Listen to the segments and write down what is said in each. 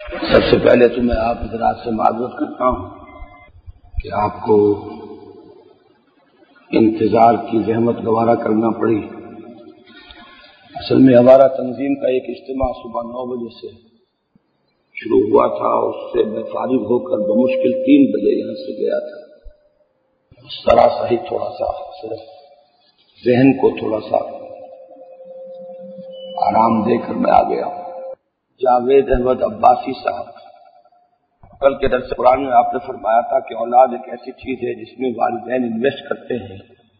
سب سے پہلے تو میں آپ حضرات سے معذرت کرتا ہوں کہ آپ کو انتظار کی زحمت گوارا کرنا پڑی۔ اصل میں ہمارا تنظیم کا ایک اجتماع صبح 9 بجے سے شروع ہوا تھا، اس سے میں فارغ ہو کر بمشکل 3 بجے یہاں سے گیا تھا۔ ذرا سا ہی تھوڑا سا صرف ذہن کو تھوڑا سا آرام دے کر میں آ گیا ہوں۔ جاوید احمد عباسی صاحب، کل کے درس قرآن میں آپ نے فرمایا تھا کہ اولاد ایک ایسی چیز ہے جس میں والدین انویسٹ کرتے ہیں،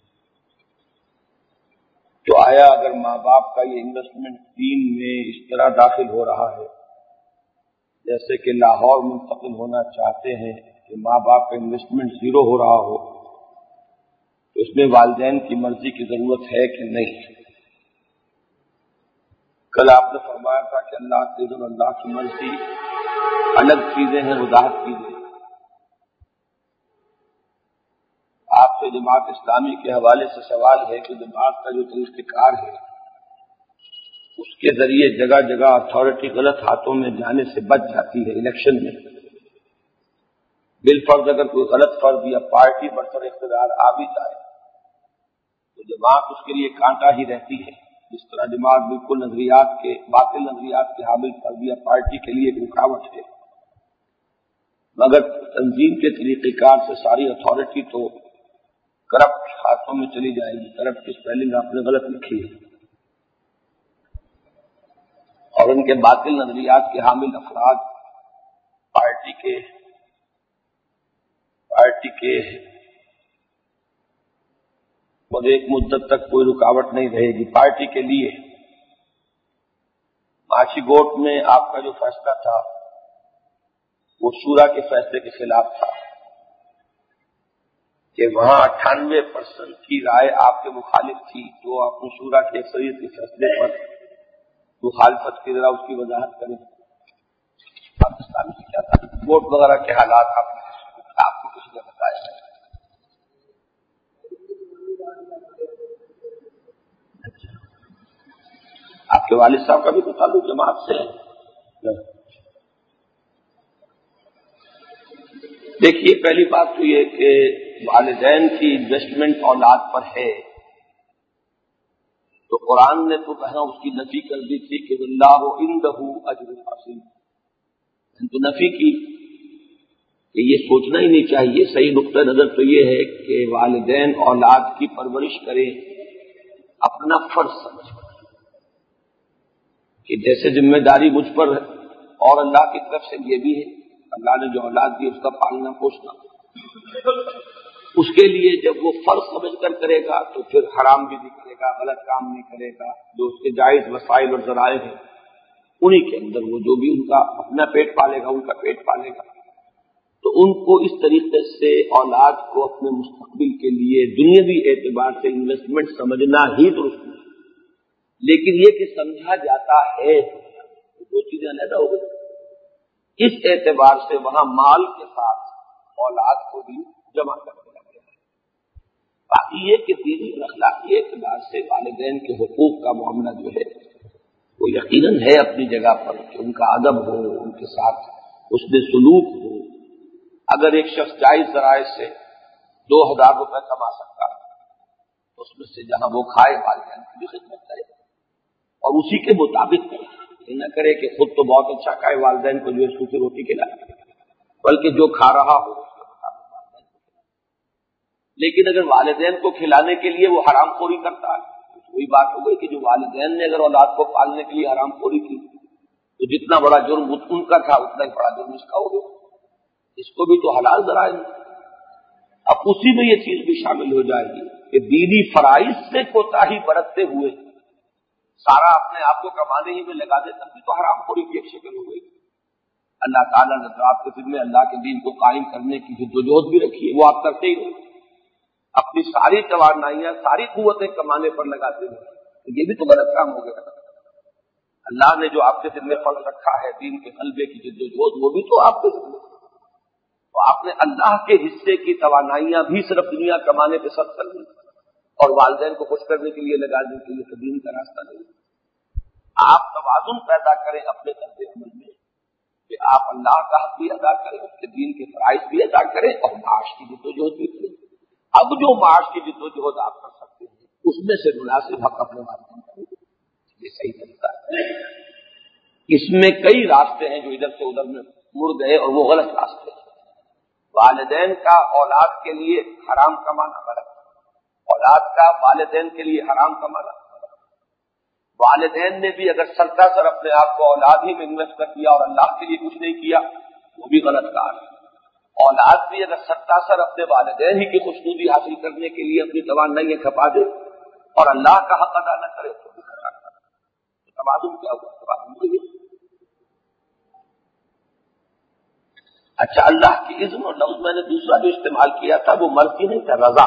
تو آیا اگر ماں باپ کا یہ انویسٹمنٹ دین میں اس طرح داخل ہو رہا ہے جیسے کہ لاہور منتقل ہونا چاہتے ہیں کہ ماں باپ کا انویسٹمنٹ زیرو ہو رہا ہو، تو اس میں والدین کی مرضی کی ضرورت ہے کہ نہیں؟ کل آپ نے فرمایا تھا کہ اللہ کے ذن اللہ کی مرضی الگ چیزیں ہیں، وضاحت کیجیے۔ آپ سے جماعت اسلامی کے حوالے سے سوال ہے کہ جماعت کا جو طریقہ کار ہے اس کے ذریعے جگہ جگہ اتھارٹی غلط ہاتھوں میں جانے سے بچ جاتی ہے۔ الیکشن میں بالفرض اگر کوئی غلط فرد یا پارٹی برسر اقتدار آ بھی جائے تو جماعت اس کے لیے کانٹا ہی رہتی ہے، جس طرح جماعت بالکل نظریات کے باطل نظریات کے حامل فرد یا پارٹی کے لیے ایک رکاوٹ ہے، مگر تنظیم کے طریقہ کار سے ساری اتھارٹی تو کرپٹ ہاتھوں میں چلی جائے گی۔ کرپٹ کی سپیلنگ آپ نے غلط لکھی ہے، اور ان کے باطل نظریات کے حامل افراد پارٹی کے اور ایک مدت تک کوئی رکاوٹ نہیں رہے گی پارٹی کے لیے۔ معاشی ووٹ میں آپ کا جو فیصلہ تھا وہ شورا کے فیصلے کے خلاف تھا کہ وہاں 98% کی رائے آپ کے مخالف تھی، جو آپ نے شورا کے اکثریت کے فیصلے پر مخالفت کی، ذرا اس کی وضاحت کریں۔ پاکستان میں کیا تھا ووٹ وغیرہ کے حالات آپ کو کسی نے بتایا ہے؟ آپ کے والد صاحب کا بھی تو تعلق جماعت سے ہے۔ دیکھیے، پہلی بات تو یہ کہ والدین کی انویسٹمنٹ اولاد پر ہے تو قرآن نے تو کہا اس کی نفی کر دی تھی کہ اللہ عندہ اجر عظیم، تو نفی کی کہ یہ سوچنا ہی نہیں چاہیے۔ صحیح نقطہ نظر تو یہ ہے کہ والدین اولاد کی پرورش کریں اپنا فرض سمجھ کر، کہ جیسے ذمہ داری مجھ پر ہے اور اللہ کی طرف سے یہ بھی ہے، اللہ نے جو اولاد دی اس کا پالنا پوسنا، اس کے لیے جب وہ فرض سمجھ کر کرے گا تو پھر حرام بھی نہیں کرے گا، غلط کام نہیں کرے گا، جو اس کے جائز وسائل اور ذرائع ہیں انہی کے اندر وہ جو بھی ان کا اپنا پیٹ پالے گا، ان کا پیٹ پالے گا۔ تو ان کو اس طریقے سے اولاد کو اپنے مستقبل کے لیے دنیاوی اعتبار سے انویسٹمنٹ سمجھنا ہی درست ہے، لیکن یہ کہ سمجھا جاتا ہے دو چیزیں علیحدہ ہو گئی۔ اس اعتبار سے وہاں مال کے ساتھ اولاد کو بھی جمع کر دیا گیا ہے۔ باقی یہ کہ دینی اور اخلاقی اعتبار سے والدین کے حقوق کا معاملہ جو ہے وہ یقیناً ہے اپنی جگہ پر، کہ ان کا ادب ہو، ان کے ساتھ حسن سلوک ہو۔ اگر ایک شخص جائز ذرائع سے 2000 روپے کما سکتا ہے اس میں سے جہاں وہ کھائے والدین کی بھی خدمت کرے اور اسی کے مطابق کرے، یہ نہ کرے کہ خود تو بہت اچھا کھائے والدین کو جو ہے سوکھی روٹی کھلائے، بلکہ جو کھا رہا ہو اس کے مطابق والدین کو کھلائے۔ لیکن اگر والدین کو کھلانے کے لیے وہ حرام خوری کرتا ہے تو وہی بات ہو گئی کہ جو والدین نے اگر اولاد کو پالنے کے لیے حرام خوری کی تو جتنا بڑا جرم ان کا تھا اتنا ہی بڑا جرم اس کا ہو گیا، اس کو بھی تو حلال ذرائع ہے۔ اب اسی میں یہ چیز بھی شامل ہو جائے گی کہ دینی فرائض سے کوتاہی برتتے ہوئے سارا اپنے آپ کو کمانے ہی میں لگا دے، تب بھی تو حرام خوری کی ایک شکل ہو گئی۔ اللہ تعالیٰ نے تو آپ کے ذمہ اللہ کے دین کو قائم کرنے کی جدوجہد بھی رکھی ہے، وہ آپ کرتے ہی رہے، اپنی ساری توانائیاں ساری قوتیں کمانے پر لگاتے ہوئے، تو یہ بھی تو غلط کام ہو گیا۔ اللہ نے جو آپ کے ذمہ فرض رکھا ہے دین کے غلبے کی جدوجہد، وہ بھی تو آپ کے ذمہ، تو آپ نے اللہ کے حصے کی توانائیاں بھی صرف دنیا کمانے پہ صرف کر دی اور والدین کو خوش کرنے کے لیے لگا دی، کہ یہ تو دین کا راستہ نہیں۔ آپ توازن پیدا کریں اپنے طرز عمل میں کہ آپ اللہ کا حق بھی ادا کریں، اس کے دین کے فرائض بھی ادا کریں اور معاش کی جدوجہد بھی کریں۔ اب جو معاش کی جدوجہد آپ کر سکتے ہیں اس میں سے مناسب حق اپنے والدین کریں، یہ صحیح طریقہ ہے۔ اس میں کئی راستے ہیں جو ادھر سے ادھر میں مڑ گئے اور وہ غلط راستے ہیں۔ والدین کا اولاد کے لیے حرام کمانا غلط، اولاد کا والدین کے لیے حرام کمانا غلط۔ والدین نے بھی اگر سرتا سر اپنے آپ کو اولاد ہی میں انویسٹ کر دیا اور اللہ کے لیے کچھ نہیں کیا وہ بھی غلط کار ہے۔ اولاد بھی اگر سرتا سر اپنے والدین ہی کی خوشنودی حاصل کرنے کے لیے اپنی توانائیاں کھپا دے اور اللہ کا حق ادا نہ کرے تو بھی خطرہ کرے۔ تو توازن کیا ہوا؟ توازن تو یہ۔ اچھا، اللہ کی اذن اور لفظ میں نے دوسرا جو استعمال کیا تھا وہ مرضی نہیں تھا، رضا۔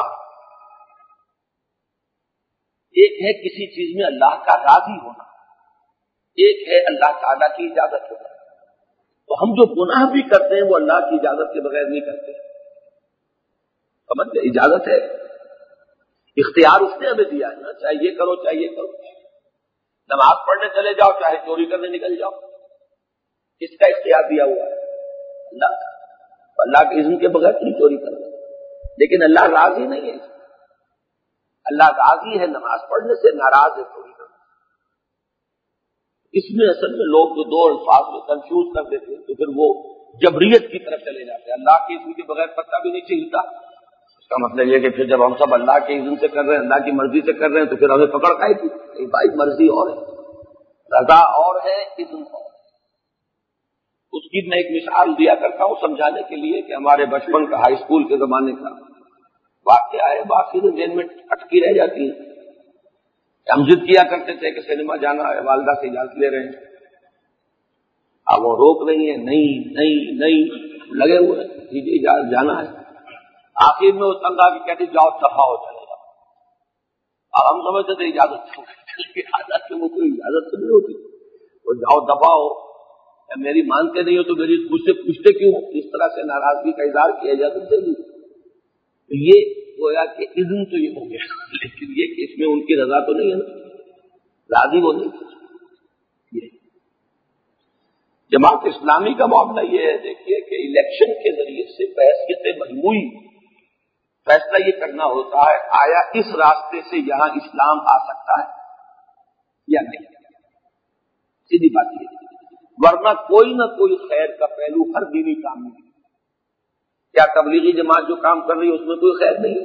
ایک ہے کسی چیز میں اللہ کا راضی ہونا، ایک ہے اللہ تعالیٰ کی اجازت ہونا۔ تو ہم جو گناہ بھی کرتے ہیں وہ اللہ کی اجازت کے بغیر نہیں کرتے، سمجھ گئے؟ اجازت ہے، اختیار اس نے ہمیں دیا ہے نا، چاہے یہ کرو چاہے یہ کرو۔ نماز پڑھنے چلے جاؤ چاہے چوری کرنے نکل جاؤ، کس کا اختیار دیا ہوا ہے؟ اللہ کا۔ اللہ کے اذن کے بغیر نہیں چوری کرنا، لیکن اللہ راضی نہیں ہے اس میں۔ اللہ راضی ہے نماز پڑھنے سے، ناراض ہے چوری کرنے سے۔ اس میں اصل میں لوگ جو دو الفاظ میں کنفیوز کر دیتے ہیں تو پھر وہ جبریت کی طرف چلے جاتے ہیں۔ اللہ کے اذن کے بغیر پتہ بھی نہیں چلتا، اس کا مطلب یہ کہ پھر جب ہم سب اللہ کے اذن سے کر رہے ہیں، اللہ کی مرضی سے کر رہے ہیں تو پھر ہمیں پکڑ کھائے گی؟ نہیں بھائی، مرضی اور ہے، رضا اور ہے، اذن اور ہے۔ اس کی میں ایک مثال دیا کرتا ہوں سمجھانے کے لیے کہ ہمارے بچپن کا ہائی اسکول کے زمانے کا واقعہ ہے، باقی تو ذہن میں اٹکی رہ جاتی ہے۔ ہم ضد کیا کرتے تھے کہ سنیما جانا ہے، والدہ سے اجازت لے رہے ہیں، اب وہ روک رہی ہیں، نہیں نہیں نہیں، لگے ہوئے ہیں، جی اجازت جانا ہے۔ آخر میں وہ تنگ آ کے کہتے جاؤ دفاع ہو چلے جاؤ۔ اب ہم سمجھتے تھے اجازت حالت میں وہ کوئی اجازت تو نہیں ہوتی، وہ جاؤ دفاع ہو، میری مانتے نہیں ہو تو میری مجھ سے پوچھتے کیوں؟ اس طرح سے ناراضگی کا اظہار کیا اجازت دے دی۔ یہ گویا کہ اذن تو یہ ہو گیا، لیکن یہ کہ اس میں ان کی رضا تو نہیں ہے نا، راضی وہ نہیں۔ یہ جماعت اسلامی کا معاملہ یہ ہے، دیکھیے کہ الیکشن کے ذریعے سے بحثیت مجموعی فیصلہ یہ کرنا ہوتا ہے آیا اس راستے سے یہاں اسلام آ سکتا ہے یا نہیں، سیدھی بات یہ ہے۔ ورنہ کوئی نہ کوئی خیر کا پہلو ہر دینی کام میں کیا تبلیغی جماعت جو کام کر رہی ہے اس میں کوئی خیر نہیں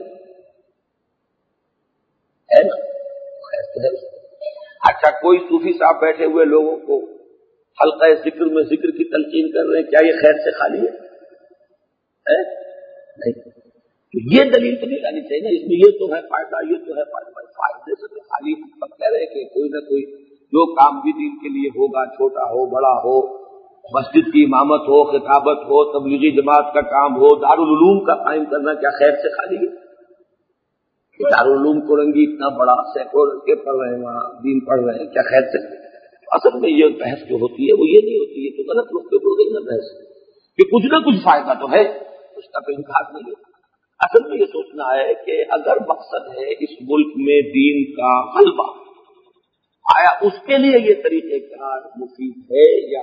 ہے نا؟ خیر تو ہے۔ اچھا، کوئی صوفی صاحب بیٹھے ہوئے لوگوں کو حلقہ ذکر میں ذکر کی تلقین کر رہے ہیں، کیا یہ خیر سے خالی ہے؟ نہیں، تو یہ دلیل تو نہیں آنی چاہیے نا، اس میں یہ تو ہے فائدہ، یہ تو ہے فائدہ۔ فائدے سے تو خالی ہم کہہ رہے ہیں کہ کوئی نہ کوئی جو کام بھی دین کے لیے ہوگا، چھوٹا ہو بڑا ہو، مسجد کی امامت ہو، خطابت ہو، تبلیغی جماعت کا کام ہو، دارالعلوم کا قائم کرنا، کیا خیر سے خالی ہے؟ دارالعلوم کورنگی اتنا بڑا، سینکڑوں لڑکے پڑھ رہے ہیں وہاں، دین پڑھ رہے ہیں، کیا خیر سے؟ اصل میں یہ بحث جو ہوتی ہے وہ یہ نہیں ہوتی ہے، تو غلط لوگ پہ ہو گئی نا بحث کہ کچھ نہ کچھ فائدہ تو ہے، اس کا کوئی انکار نہیں ہے۔ اصل میں یہ سوچنا ہے کہ اگر مقصد ہے اس ملک میں دین کا غلبہ، آیا اس کے لیے یہ طریقہ کار مفید ہے یا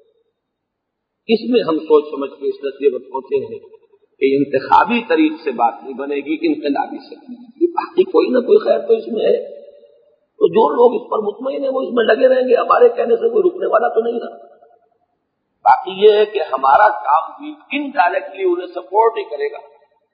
اس میں ہم سوچ سمجھ کے اس نتیجے پر پہنچے ہیں کہ انتخابی طریق سے بات نہیں بنے گی، انقلابی سے بنے گی۔ باقی کوئی نہ کوئی خیر تو اس میں ہے، تو جو لوگ اس پر مطمئن ہیں وہ اس میں لگے رہیں گے، ہمارے کہنے سے کوئی رکنے والا تو نہیں رہا۔ باقی یہ ہے کہ ہمارا کام بھی انڈائریکٹلی انہیں سپورٹ ہی کرے گا۔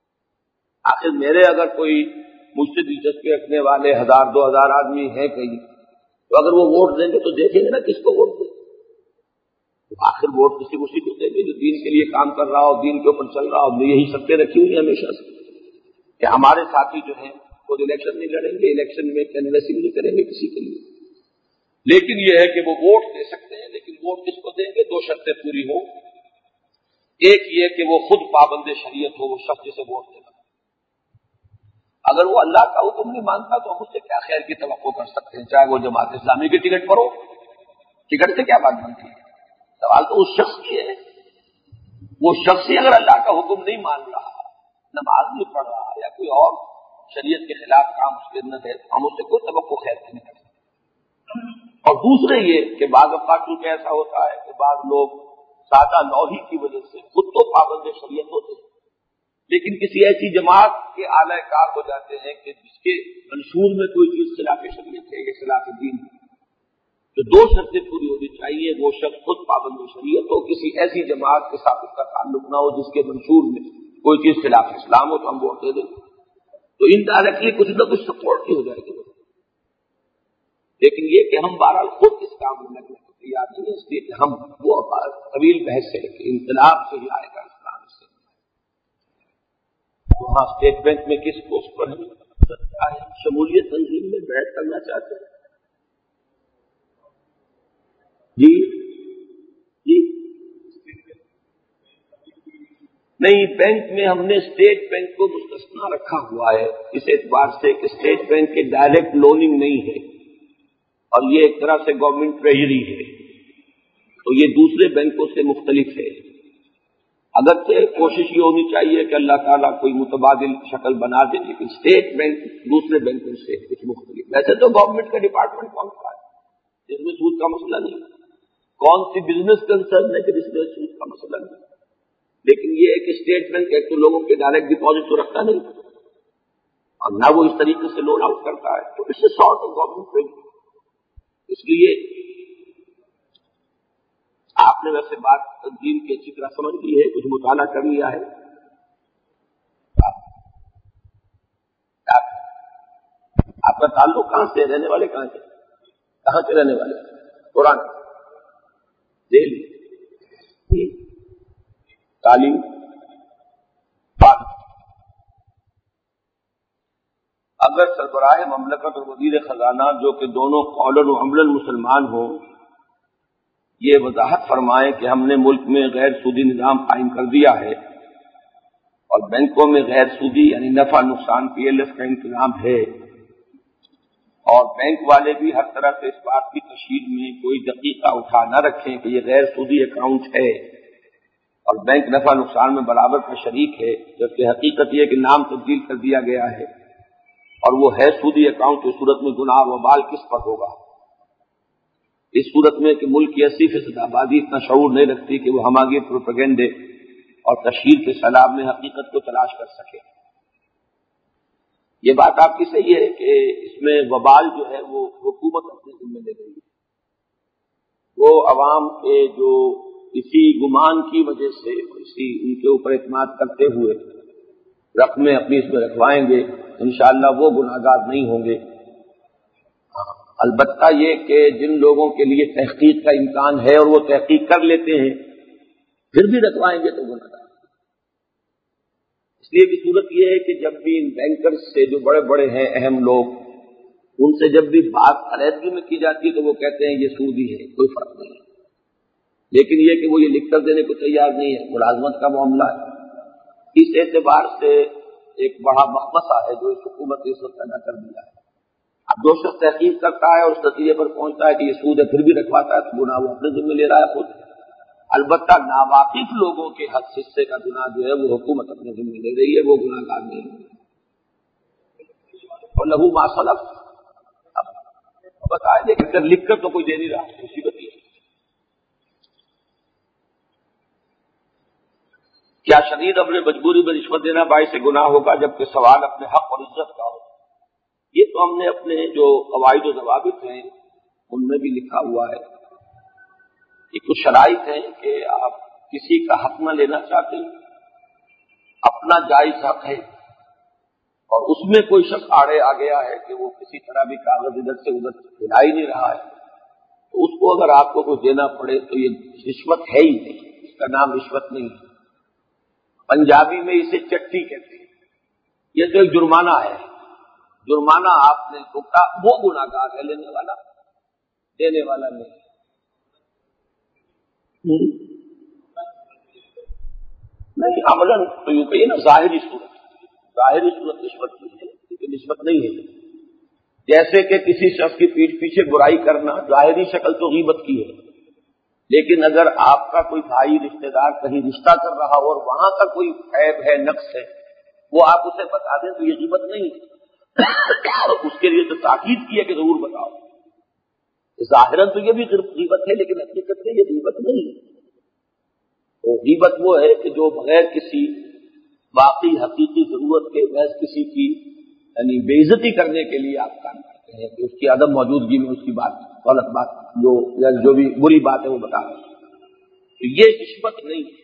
آخر میرے اگر کوئی مجھ سے دلچسپی رکھنے والے 1000 2000 آدمی ہیں کہیں، تو اگر وہ ووٹ دیں گے تو دیکھیں گے نا کس کو ووٹ دیں، تو آخر ووٹ کسی اسی کو دیں گے جو دین کے لیے کام کر رہا ہو، دین کے اوپر چل رہا ہو۔ یہی سطح رکھی ہوئی ہے ہمیشہ سے کہ ہمارے ساتھی جو ہیں خود الیکشن نہیں لڑیں گے، الیکشن میں کینویسنگ نہیں کریں گے کسی کے لیے، لیکن یہ ہے کہ وہ ووٹ دے سکتے ہیں، لیکن ووٹ کس کو دیں گے؟ 2 شرطیں پوری ہو۔ ایک یہ کہ وہ خود پابند شریعت ہو، وہ شخص جسے ووٹ دینا، اگر وہ اللہ کا حکم نہیں مانتا تو ہم اس سے کیا خیر کی توقع کر سکتے ہیں؟ چاہے وہ جماعت اسلامی کی ٹکٹ پر ہو، ٹکٹ سے کیا بات بنتی ہے؟ سوال تو اس شخص کی ہے۔ وہ شخص ہی اگر اللہ کا حکم نہیں مان رہا، نماز نہیں پڑھ رہا یا کوئی اور شریعت کے خلاف کام اس کے اندر ہے، ہم اس سے کوئی توقع خیر نہیں کر سکتے۔ اور دوسرے یہ کہ بعض اوقات کیونکہ ایسا ہوتا ہے کہ بعض لوگ سادہ لوہی کی وجہ سے خود تو پابند شریعت ہوتے ہیں، لیکن کسی ایسی جماعت کے اعلی کار ہو جاتے ہیں کہ جس کے منشور میں کوئی چیز خلاف شریعت ہے یا خلاف دین ہے، تو دو شرطیں پوری ہونی چاہیے، وہ شخص خود پابند شریعت ہو، کسی ایسی جماعت کے ساتھ اس کا تعلق نہ ہو جس کے منشور میں کوئی چیز خلاف اسلام ہو تو ہم ووٹ دے دیں، تو انڈائریکٹلی کچھ نہ کچھ سپورٹ ہی ہو جائے گی۔ لیکن یہ کہ ہم بہرحال خود اس کام میں لگنے کو تیار نہیں ہے، اس لیے کہ ہم وہ طویل بحث ہے کہ انقلاب سے ہی آئے گا اسلام سے۔ وہاں اسٹیٹ بینک میں کس پوسٹ پر ہے؟ شمولیت تنظیم میں بیعت کرنا چاہتے ہیں؟ جی جی نہیں، بینک میں ہم نے اسٹیٹ بینک کو مستثنا رکھا ہوا ہے اس اعتبار سے کہ اسٹیٹ بینک کے ڈائریکٹ لوننگ نہیں ہے اور یہ ایک طرح سے گورنمنٹ ٹریجری ہے، تو یہ دوسرے بینکوں سے مختلف ہے۔ اگرچہ کوشش یہ ہونی چاہیے کہ اللہ تعالیٰ کوئی متبادل شکل بنا دے، لیکن اسٹیٹ بینک دوسرے بینکوں سے کچھ مختلف۔ ویسے تو گورنمنٹ کا ڈپارٹمنٹ کون سا ہے جس میں سود کا مسئلہ نہیں، کون سی بزنس کنسرن ہے کہ جس میں سود کا مسئلہ نہیں، لیکن یہ ہے کہ اسٹیٹ بینک ایک تو لوگوں کے ڈائریکٹ ڈپازٹ تو رکھتا نہیں اور نہ وہ اس طریقے سے لون آؤٹ کرتا ہے، تو اس سے سارٹ آف گورنمنٹ بینک۔ اس لیے آپ نے ویسے بات تنظیم کی اچھی طرح سمجھ لی ہے، کچھ مطالعہ کر لیا ہے۔ آپ کا تعلق کہاں سے، رہنے والے کہاں سے، کہاں سے رہنے والے؟ قرآن، دہلی، تعلیم، بات۔ اگر سربراہ مملکت اور وزیر خزانہ جو کہ دونوں قولاً و عملاً مسلمان ہوں یہ وضاحت فرمائیں کہ ہم نے ملک میں غیر سودی نظام قائم کر دیا ہے اور بینکوں میں غیر سودی یعنی نفع نقصان PLF کا انتظام ہے، اور بینک والے بھی ہر طرح سے اس بات کی تشہیر میں کوئی دقیقہ اٹھا نہ رکھیں کہ یہ غیر سودی اکاؤنٹ ہے اور بینک نفع نقصان میں برابر کا شریک ہے، جبکہ حقیقت یہ کہ نام تبدیل کر دیا گیا ہے اور وہ ہے سودی اکاؤنٹ، کی صورت میں گناہ و وبال کس پر ہوگا؟ اس صورت میں کہ ملک کی 80% آبادی اتنا شعور نہیں رکھتی کہ وہ ہماگیر پروپیگنڈے اور تشہیر کے سیلاب میں حقیقت کو تلاش کر سکے۔ یہ بات آپ کی صحیح ہے کہ اس میں وبال جو ہے وہ حکومت اپنے ذمہ لے رہی ہے، وہ عوام کے جو اسی گمان کی وجہ سے اسی ان کے اوپر اعتماد کرتے ہوئے رقمیں اپنی اس میں رکھوائیں گے، انشاءاللہ وہ گناہگار نہیں ہوں گے۔ البتہ یہ کہ جن لوگوں کے لیے تحقیق کا امکان ہے اور وہ تحقیق کر لیتے ہیں پھر بھی رکھوائیں گے تو گناہگار۔ اس لیے بھی صورت یہ ہے کہ جب بھی ان بینکرز سے جو بڑے بڑے ہیں اہم لوگ، ان سے جب بھی بات علیحدگی میں کی جاتی ہے تو وہ کہتے ہیں یہ سود ہی ہے، کوئی فرق نہیں ہے، لیکن یہ کہ وہ یہ لکھ کر دینے کو تیار نہیں ہے، ملازمت کا معاملہ ہے۔ اس اعتبار سے ایک بڑا مخمصہ ہے جو اس حکومت نے اس وقت پیدا کر دیا ہے۔ اب جو شخص تحقیق کرتا ہے اور اس نتیجے پر پہنچتا ہے کہ یہ سود ہے پھر بھی رکھواتا ہے تو گناہ وہ اپنے ذمہ لے رہا ہے خود۔ البتہ ناواقف لوگوں کے حصے کا گناہ جو ہے وہ حکومت اپنے ذمہ لے رہی ہے، وہ گناہگار نہیں ہے۔ اور لہو ما سلف، اب بتائیں لیکن اگر لکھ کر تو کوئی دے نہیں رہا، مصیبت یہ ہے۔ کیا شدید امر مجبوری میں رشوت دینا باعث گناہ ہوگا جبکہ سوال اپنے حق اور عزت کا ہو؟ یہ تو ہم نے اپنے جو قواعد و ضوابط ہیں ان میں بھی لکھا ہوا ہے۔ یہ کچھ شرائط ہیں کہ آپ کسی کا حق نہ لینا چاہتے، اپنا جائز حق ہے اور اس میں کوئی شخص آڑے آ گیا ہے کہ وہ کسی طرح بھی کاغذ ادھر سے ادھر ہلا ہی نہیں رہا ہے، تو اس کو اگر آپ کو کچھ دینا پڑے تو یہ رشوت ہے ہی نہیں، اس کا نام رشوت نہیں ہے۔ پنجابی میں اسے چٹی کہتے ہیں، یہ تو ایک جرمانہ ہے، جرمانہ آپ نے چکا، وہ گناہگار ہے، لینے والا دینے والا نہیں۔ نہیں عملاً تو یوں کہیے نا، ظاہری صورت رشوت کی ہے لیکن رشوت نہیں ہے۔ جیسے کہ کسی شخص کی پیٹھ پیچھے برائی کرنا ظاہری شکل تو غیبت کی ہے، لیکن اگر آپ کا کوئی بھائی رشتہ دار کہیں رشتہ کر رہا ہو اور وہاں کا کوئی عیب ہے، نقص ہے، وہ آپ اسے بتا دیں تو یہ غیبت نہیں ہے۔ اس کے لیے تو تاکید کی ہے کہ ضرور بتاؤ۔ ظاہراً تو یہ بھی غیبت ہے لیکن حقیقت میں یہ غیبت نہیں ہے۔ تو غیبت وہ ہے کہ جو بغیر کسی واقعی حقیقی ضرورت کے محض کسی کی یعنی بے عزتی کرنے کے لیے آپ کام کرتے ہیں کہ اس کی عدم موجودگی میں اس کی بات غلط بات جو بھی بری بات ہے وہ بتا رہے ہیں، تو یہ رشوت نہیں ہے۔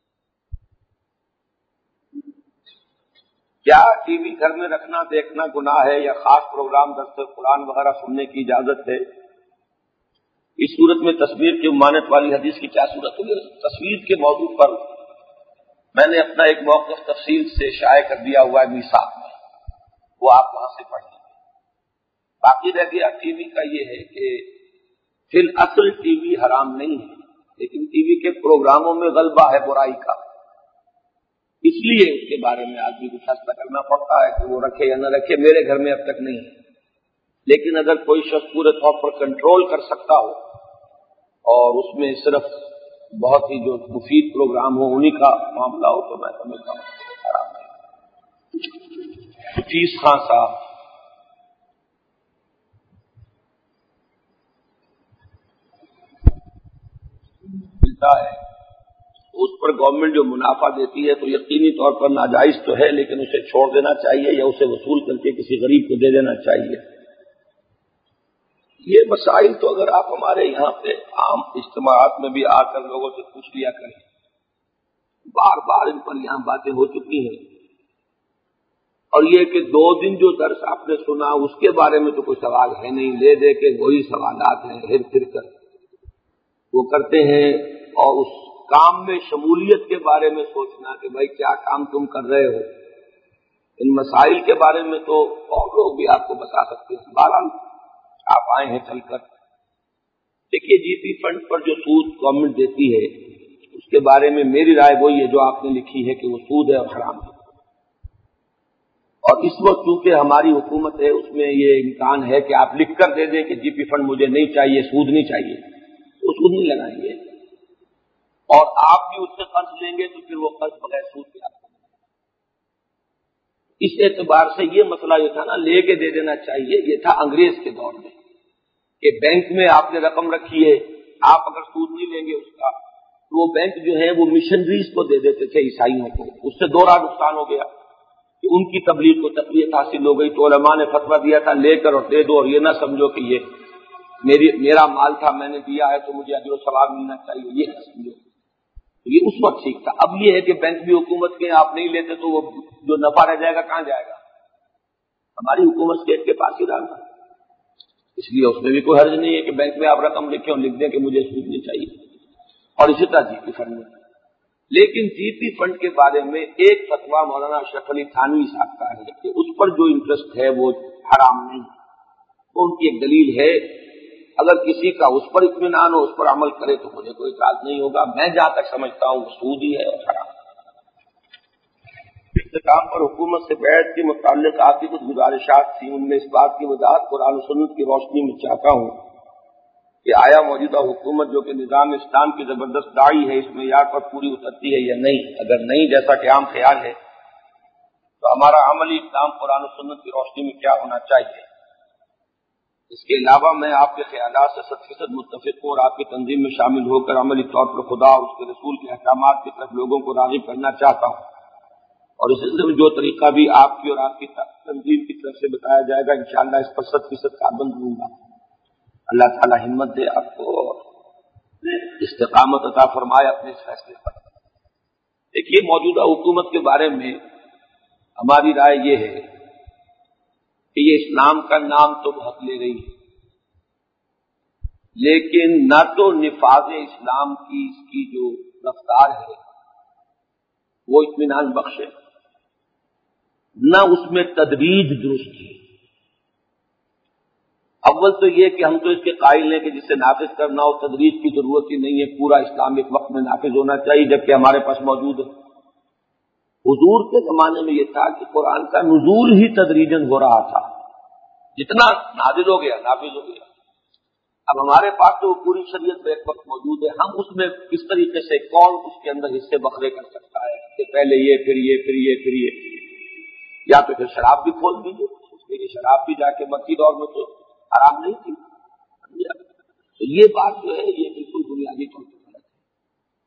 کیا ٹی وی گھر میں رکھنا دیکھنا گناہ ہے یا خاص پروگرام درس قرآن وغیرہ سننے کی اجازت ہے؟ اس صورت میں تصویر کی ممانعت والی حدیث کی کیا صورت ہے؟ تصویر کے موضوع پر میں نے اپنا ایک موقف تفصیل سے شائع کر دیا ہوا ہے میثاق میں، وہ آپ وہاں سے پڑھ لیں۔ باقی رہ گیا ٹی وی کا یہ ہے کہ فی الاصل ٹی وی حرام نہیں ہے، لیکن ٹی وی کے پروگراموں میں غلبہ ہے برائی کا، اس لیے اس کے بارے میں آدمی کو فیصلہ کرنا پڑتا ہے کہ وہ رکھے یا نہ رکھے۔ میرے گھر میں اب تک نہیں ہے، لیکن اگر کوئی شخص پورے طور پر کنٹرول کر سکتا ہو اور اس میں صرف بہت ہی جو مفید پروگرام ہو انہی کا معاملہ ہو تو میں سمجھتا ہوں حرام ہے۔ حفیظ خان صاحب ملتا ہے اس پر گورنمنٹ جو منافع دیتی ہے تو یقینی طور پر ناجائز تو ہے، لیکن اسے چھوڑ دینا چاہیے یا اسے وصول کر کے کسی غریب کو دے دینا چاہیے۔ یہ مسائل تو اگر آپ ہمارے یہاں پہ عام اجتماعات میں بھی آ کر لوگوں سے پوچھ لیا کریں، بار بار ان پر یہاں باتیں ہو چکی ہیں، اور یہ کہ 2 دن جو درس آپ نے سنا اس کے بارے میں تو کوئی سوال ہے نہیں، لے دے کے وہی سوالات ہیں ہر پھر کر وہ کرتے ہیں، اور اس کام میں شمولیت کے بارے میں سوچنا کہ بھائی کیا کام تم کر رہے ہو، ان مسائل کے بارے میں تو اور لوگ بھی آپ کو بتا سکتے ہیں۔ بہرحال آپ آئے ہیں چل کر، دیکھیے جی پی فنڈ پر جو سود گورنمنٹ دیتی ہے اس کے بارے میں میری رائے وہی ہے جو آپ نے لکھی ہے کہ وہ سود ہے اور حرام ہے، اور اس وقت چونکہ ہماری حکومت ہے اس میں یہ امکان ہے کہ آپ لکھ کر دے دیں کہ جی پی فنڈ مجھے نہیں چاہیے، سود نہیں چاہیے، تو سود نہیں لگائیں گے، اور آپ بھی اس سے قرض لیں گے تو پھر وہ قرض بغیر سود کے آپ کو۔ اس اعتبار سے یہ مسئلہ جو تھا نا لے کے دے دینا چاہیے، یہ تھا انگریز کے دور میں کہ بینک میں آپ نے رقم رکھی ہے، آپ اگر سود نہیں لیں گے اس کا تو وہ بینک جو ہے وہ مشنریز کو دے دیتے تھے، عیسائیوں کو، اس سے دوہرا نقصان ہو گیا کہ ان کی تبلیغ کو تقویت حاصل ہو گئی، تو علماء نے فتویٰ دیا تھا لے کر اور دے دو، اور یہ نہ سمجھو کہ یہ میرا مال تھا میں نے دیا ہے تو مجھے اجر و ثواب ملنا چاہیے، یہ نہ سمجھو۔ یہ اس وقت ٹھیک تھا، اب یہ ہے کہ بینک بھی حکومت کے آپ نہیں لیتے تو وہ جو نفع رہ جائے گا کہاں جائے گا؟ ہماری حکومت اسٹیٹ کے پاس ہی رہا، اس لیے اس میں بھی کوئی حرج نہیں ہے کہ بینک میں آپ رقم لکھیں اور لکھ دیں کہ مجھے سود نہیں چاہیے، اور اسی طرح جی پی فنڈ میں۔ لیکن جی پی فنڈ کے بارے میں ایک فتویٰ مولانا اشرف علی تھانوی صاحب کا ہے کہ اس پر جو انٹرسٹ ہے وہ حرام نہیں، تو ان کی ایک دلیل ہے، اگر کسی کا اس پر اطمینان ہو اس پر عمل کرے تو مجھے کوئی اعتراض نہیں ہوگا، میں جہاں تک سمجھتا ہوں وہ سود ہی ہے اور حرام۔ اختتام پر حکومت سے بیعت کے متعلق آپ کی کچھ گزارشات تھیں، ان میں اس بات کی وضاحت قرآن و سنت کی روشنی میں چاہتا ہوں کہ آیا موجودہ حکومت جو کہ نظام اسلام کی زبردست داعی ہے اس معیار پر پوری اترتی ہے یا نہیں؟ اگر نہیں جیسا کہ عام خیال ہے تو ہمارا عملی اقدام قرآن و سنت کی روشنی میں کیا ہونا چاہیے؟ اس کے علاوہ میں آپ کے خیالات سے 100% متفق ہوں اور آپ کی تنظیم میں شامل ہو کر عملی طور پر خدا اور اس کے رسول کے احکامات کی طرف لوگوں کو راغب کرنا چاہتا ہوں، اور اس سلسلے میں جو طریقہ بھی آپ کی اور آپ کی تنظیم کی طرف سے بتایا جائے گا انشاءاللہ اس پر 100% کاربند ہوں گا۔ اللہ تعالی ہمت دے آپ کو، استقامت عطا فرمائے اپنے اس فیصلے پر۔ دیکھیے موجودہ حکومت کے بارے میں ہماری رائے یہ ہے کہ یہ اسلام کا نام تو بہت لے رہی ہے، لیکن نہ تو نفاذ اسلام کی اس کی جو رفتار ہے وہ اطمینان بخش ہے، نہ اس میں تدریج درست ہے۔ اول تو یہ کہ ہم تو اس کے قائل ہیں کہ جسے نافذ کرنا ہو تدریج کی ضرورت ہی نہیں ہے، پورا اسلام ایک وقت میں نافذ ہونا چاہیے، جبکہ ہمارے پاس موجود ہے۔ حضور کے زمانے میں یہ تھا کہ قرآن کا نزول ہی تدریجاً ہو رہا تھا، جتنا نازل ہو گیا نافذ ہو گیا۔ اب ہمارے پاس تو پوری شریعت بیک وقت موجود ہے، ہم اس میں کس طریقے سے کون اس کے اندر حصے بکھرے کر سکتا ہے کہ پہلے یہ پھر یہ پھر یہ پھر یہ، یا تو پھر شراب بھی کھول دیجیے، اس لیے کہ شراب بھی جا کے مکی دور میں تو حرام نہیں تھی۔ تو یہ بات جو ہے یہ بالکل بنیادی طور پر غلط ہے۔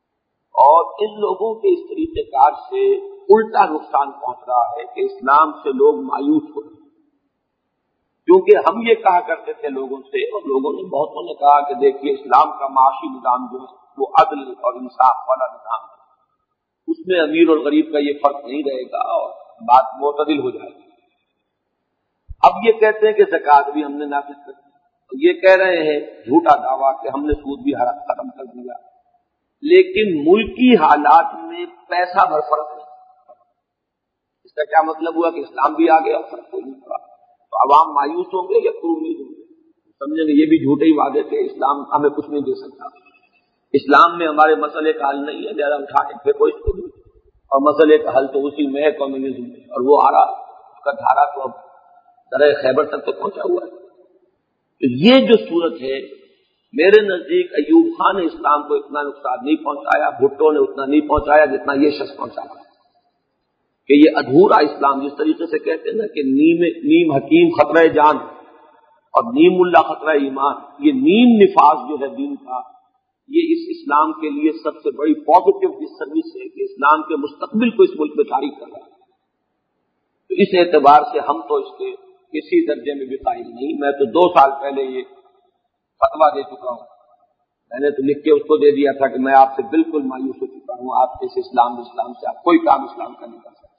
اور ان لوگوں کے اس طریقہ کار سے الٹا نقصان پہنچ رہا ہے کہ اسلام سے لوگ مایوس ہو رہے ہیں۔ کیونکہ ہم یہ کہا کرتے تھے لوگوں سے، اور لوگوں نے بہتوں نے کہا کہ دیکھیے اسلام کا معاشی نظام جو ہے وہ عدل اور انصاف والا نظام ہے، اس میں امیر اور غریب کا یہ فرق نہیں رہے گا اور بات معتدل ہو جائے گی۔ اب یہ کہتے ہیں کہ زکوٰۃ بھی ہم نے نافذ کر دی، یہ کہہ رہے ہیں جھوٹا دعویٰ کہ ہم نے سود بھی ختم کر دیا، لیکن ملکی حالات میں پیسہ بھر فرق نہیں۔ اس کا کیا مطلب ہوا کہ اسلام بھی آ گیا اور فرق کوئی نہیں پڑا، تو عوام مایوس ہوں گے یا پر امید ہوں گے؟ سمجھیں گے یہ بھی جھوٹے ہی وعدے تھے، اسلام ہمیں کچھ نہیں دے سکتا، اسلام میں ہمارے مسئلے کا حل نہیں ہے، لہذا اٹھانے پھر کوئی اس کو نہیں، اور مسئلے کا حل تو اسی میں ہے کمیونزم میں، اور وہ آ رہا اس کا دھارا تو اب درہ خیبر تک تو پہنچا ہوا ہے۔ تو یہ جو صورت ہے، میرے نزدیک ایوب خان نے اسلام کو اتنا نقصان نہیں پہنچایا، بھٹو نے اتنا نہیں پہنچایا جتنا یہ شخص پہنچایا کہ یہ ادھورا اسلام، جس طریقے سے کہتے ہیں نا کہ نیم حکیم خطرہ جان اور نیم اللہ خطرہ ایمان، یہ نیم نفاذ جو ہے دین کا، یہ اس اسلام کے لیے سب سے بڑی پازیٹو سروس ہے کہ اسلام کے مستقبل کو اس ملک میں تاریخ کر رہا ہے۔ تو اس اعتبار سے ہم تو اس کے کسی درجے میں بھی قائل نہیں۔ میں تو 2 سال پہلے یہ فتویٰ دے چکا ہوں، میں نے تو لکھ کے اس کو دے دیا تھا کہ میں آپ سے بالکل مایوس ہو چکا ہوں، آپ کے اسلام سے آپ کوئی کام اسلام کا نہیں کر سکتے۔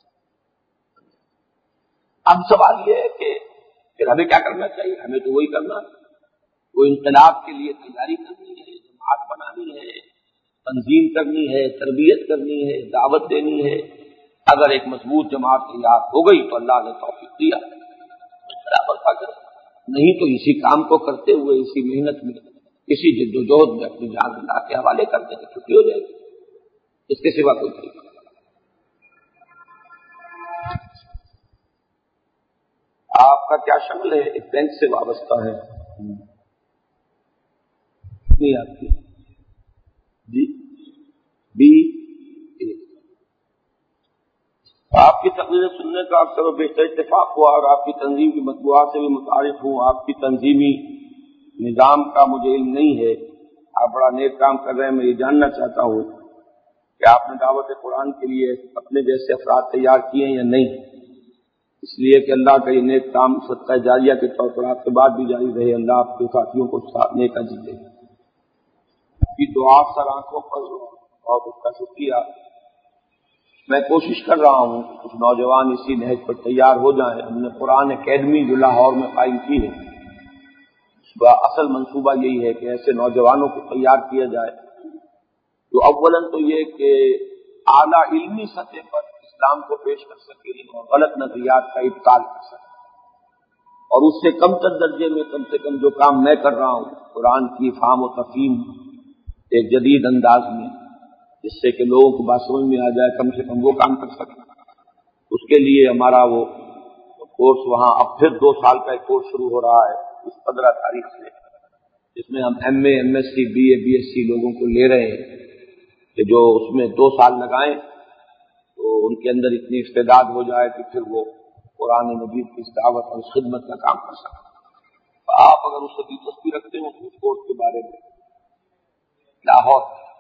اب سوال یہ ہے کہ پھر ہمیں کیا کرنا چاہیے؟ ہمیں تو وہی کرنا ہے، وہ انقلاب کے لیے تیاری کرنی ہے، جماعت بنانی ہے، تنظیم کرنی ہے، تربیت کرنی ہے، دعوت دینی ہے۔ اگر ایک مضبوط جماعت تیار ہو گئی تو اللہ نے توفیق دیا، برپا کرے، نہیں تو اسی کام کو کرتے ہوئے، اسی محنت میں، اسی جد و جہد میں اپنی جان اللہ کے حوالے کر دیں گے، چھٹی ہو جائے گی، اس کے سوا کوئی طریقہ۔ آپ کا کیا شکل ہے؟ ایک بینک سے وابستہ ہے نہیں آپ کی؟ جی بی اے۔ آپ کی تقریر سننے کا اکثر و بیشتر اتفاق ہوا اور آپ کی تنظیم کی مطبوعات سے بھی متعارف ہوں۔ آپ کی تنظیمی نظام کا مجھے علم نہیں ہے، آپ بڑا نیک کام کر رہے ہیں۔ میں یہ جاننا چاہتا ہوں کہ آپ نے دعوت قرآن کے لیے اپنے جیسے افراد تیار کیے ہیں یا نہیں، اس لیے کہ اللہ کا یہ نیک کام صدقہ جاریہ کے طور پر آپ کے بعد بھی جاری رہے۔ اللہ آپ کے ساتھیوں کو نیک اجر دے۔ کی دعا سر آنکھوں پر اور اس کا شکریہ۔ میں کوشش کر رہا ہوں کہ کچھ نوجوان اسی نہج پر تیار ہو جائیں۔ ہم نے قرآن اکیڈمی جو لاہور میں قائم کی ہے، اس کا اصل منصوبہ یہی ہے کہ ایسے نوجوانوں کو تیار کیا جائے جو اولاً تو یہ کہ اعلیٰ علمی سطح پر اسلام کو پیش کر سکے اور غلط نظریات کا ابطال کر سکے، اور اس سے کم تر درجے میں کم سے کم جو کام میں کر رہا ہوں، قرآن کی فہم و تفہیم ایک جدید انداز میں، جس سے کہ لوگوں کو بات سمجھ میں آ جائے، کم سے کم وہ کام کر سکیں۔ اس کے لیے ہمارا وہ کورس وہاں اب پھر 2 سال کا ایک کورس شروع ہو رہا ہے اس 15 تاریخ سے، جس میں ہم M A, M S C, B A, B S C لوگوں کو لے رہے ہیں کہ جو اس میں 2 سال لگائیں تو ان کے اندر اتنی استعداد ہو جائے کہ پھر وہ قرآن مجید کی اس دعوت اور اس خدمت کا کام کر سکیں۔ آپ اگر اس سے دلچسپی رکھتے ہو تو اس کورس کے بارے میں لاہور،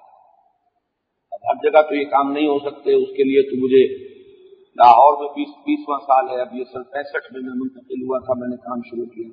اب ہر جگہ تو یہ کام نہیں ہو سکتے، اس کے لیے تو مجھے لاہور میں 20واں سال ہے، اب یہ سن 65 میں منتقل ہوا تھا، میں نے کام شروع کیا۔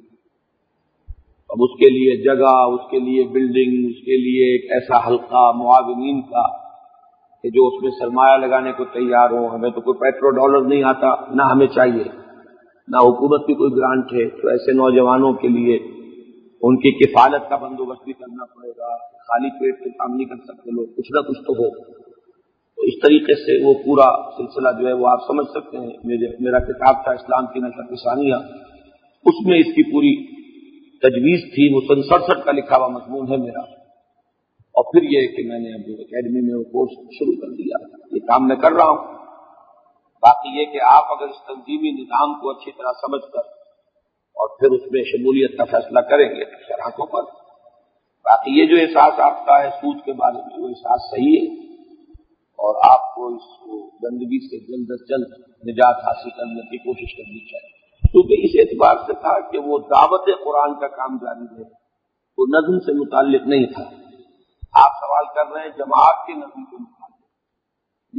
اب اس کے لیے جگہ، اس کے لیے بلڈنگ، اس کے لیے ایک ایسا حلقہ معاونین کا کہ جو اس میں سرمایہ لگانے کو تیار ہوں۔ ہمیں تو کوئی پیٹرو ڈالر نہیں آتا، نہ ہمیں چاہیے، نہ حکومت کی کوئی گرانٹ ہے، تو ایسے نوجوانوں کے لیے ان کی کفالت کا بندوبست بھی کرنا پڑے گا، خالی پیٹ سے کام نہیں کر سکتے لوگ، کچھ نہ کچھ تو ہو۔ تو اس طریقے سے وہ پورا سلسلہ جو ہے وہ آپ سمجھ سکتے ہیں۔ میرا کتاب تھا اسلام کی نشر ثانیہ، اس میں اس کی پوری تجویز تھی، وہ 67 کا لکھا ہوا مضمون ہے میرا، اور پھر یہ کہ میں نے ابھی اکیڈمی میں وہ کورس شروع کر دیا، یہ کام میں کر رہا ہوں۔ باقی یہ کہ آپ اگر اس تنظیمی نظام کو اچھی طرح سمجھ کر اور پھر اس میں شمولیت کا فیصلہ کریں گے تو شراکتوں پر، باقی یہ جو احساس آپ کا ہے سود کے بارے میں، وہ احساس صحیح ہے، اور آپ کو اس گندگی سے جلد از جلد نجات حاصل کرنے کی کوشش کرنی چاہیے، کیونکہ اس اعتبار سے تھا کہ وہ دعوت قرآن کا کام جاری ہے، وہ نظم سے متعلق نہیں تھا۔ آپ سوال کر رہے ہیں جماعت کی نظم سے متعلق،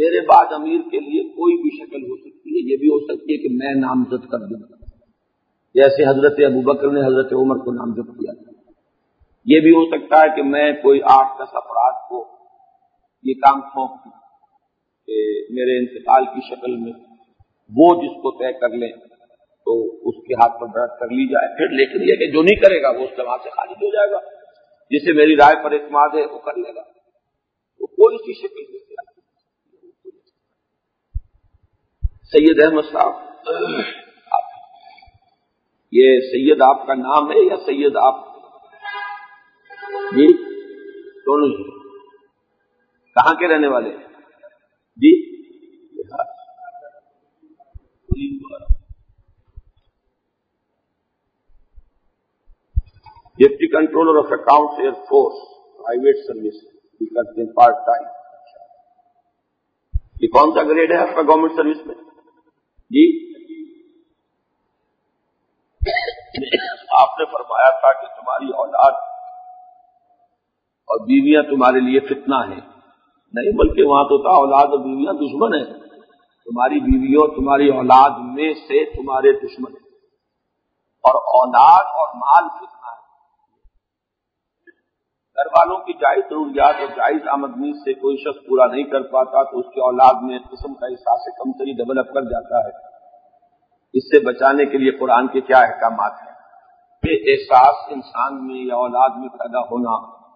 میرے بعد امیر کے لیے کوئی بھی شکل ہو سکتی ہے. یہ بھی ہو سکتی ہے کہ میں نامزد کر دوں، جیسے حضرت ابوبکر نے حضرت عمر کو نامزد کیا تھا. یہ بھی ہو سکتا ہے کہ میں کوئی 8-10 افراد کو یہ کام سونپ دوں کہ میرے انتقال کی شکل میں وہ جس کو طے کر لیں تو اس کے ہاتھ پر بیعت کر لی جائے. پھر لیکن یہ کہ جو نہیں کرے گا وہ اس جماعت سے خارج ہو جائے گا. جسے میری رائے پر اعتماد ہے وہ کر لے گا. وہ کوئی سی شکل میں کیا. سید احمد صاحب، یہ سید آپ کا نام ہے یا سید آپ؟ جی دونوں ہی. کہاں کے رہنے والے ہیں؟ جی deputy controller of accounts air force private service کرتے ہیں پارٹ ٹائم. یہ کون سا گریڈ ہے آپ کا گورنمنٹ سروس میں؟ جی آپ نے فرمایا تھا کہ تمہاری اولاد اور بیویاں تمہارے لیے فتنہ ہیں. نہیں بلکہ وہاں تو تھا اولاد اور بیویاں دشمن ہیں. تمہاری بیویوں تمہاری اولاد میں سے تمہارے دشمن ہیں، اور اولاد اور مال فتنہ ہے. گھر والوں کی جائز ضروریات اور جائز آمدنی سے کوئی شخص پورا نہیں کر پاتا تو اس کی اولاد میں ایک قسم کا احساس کمتری ڈیولپ کر جاتا ہے. اس سے بچانے کے لیے قرآن کے کیا احکامات ہیں؟ یہ احساس انسان میں یا اولاد میں پیدا ہونا،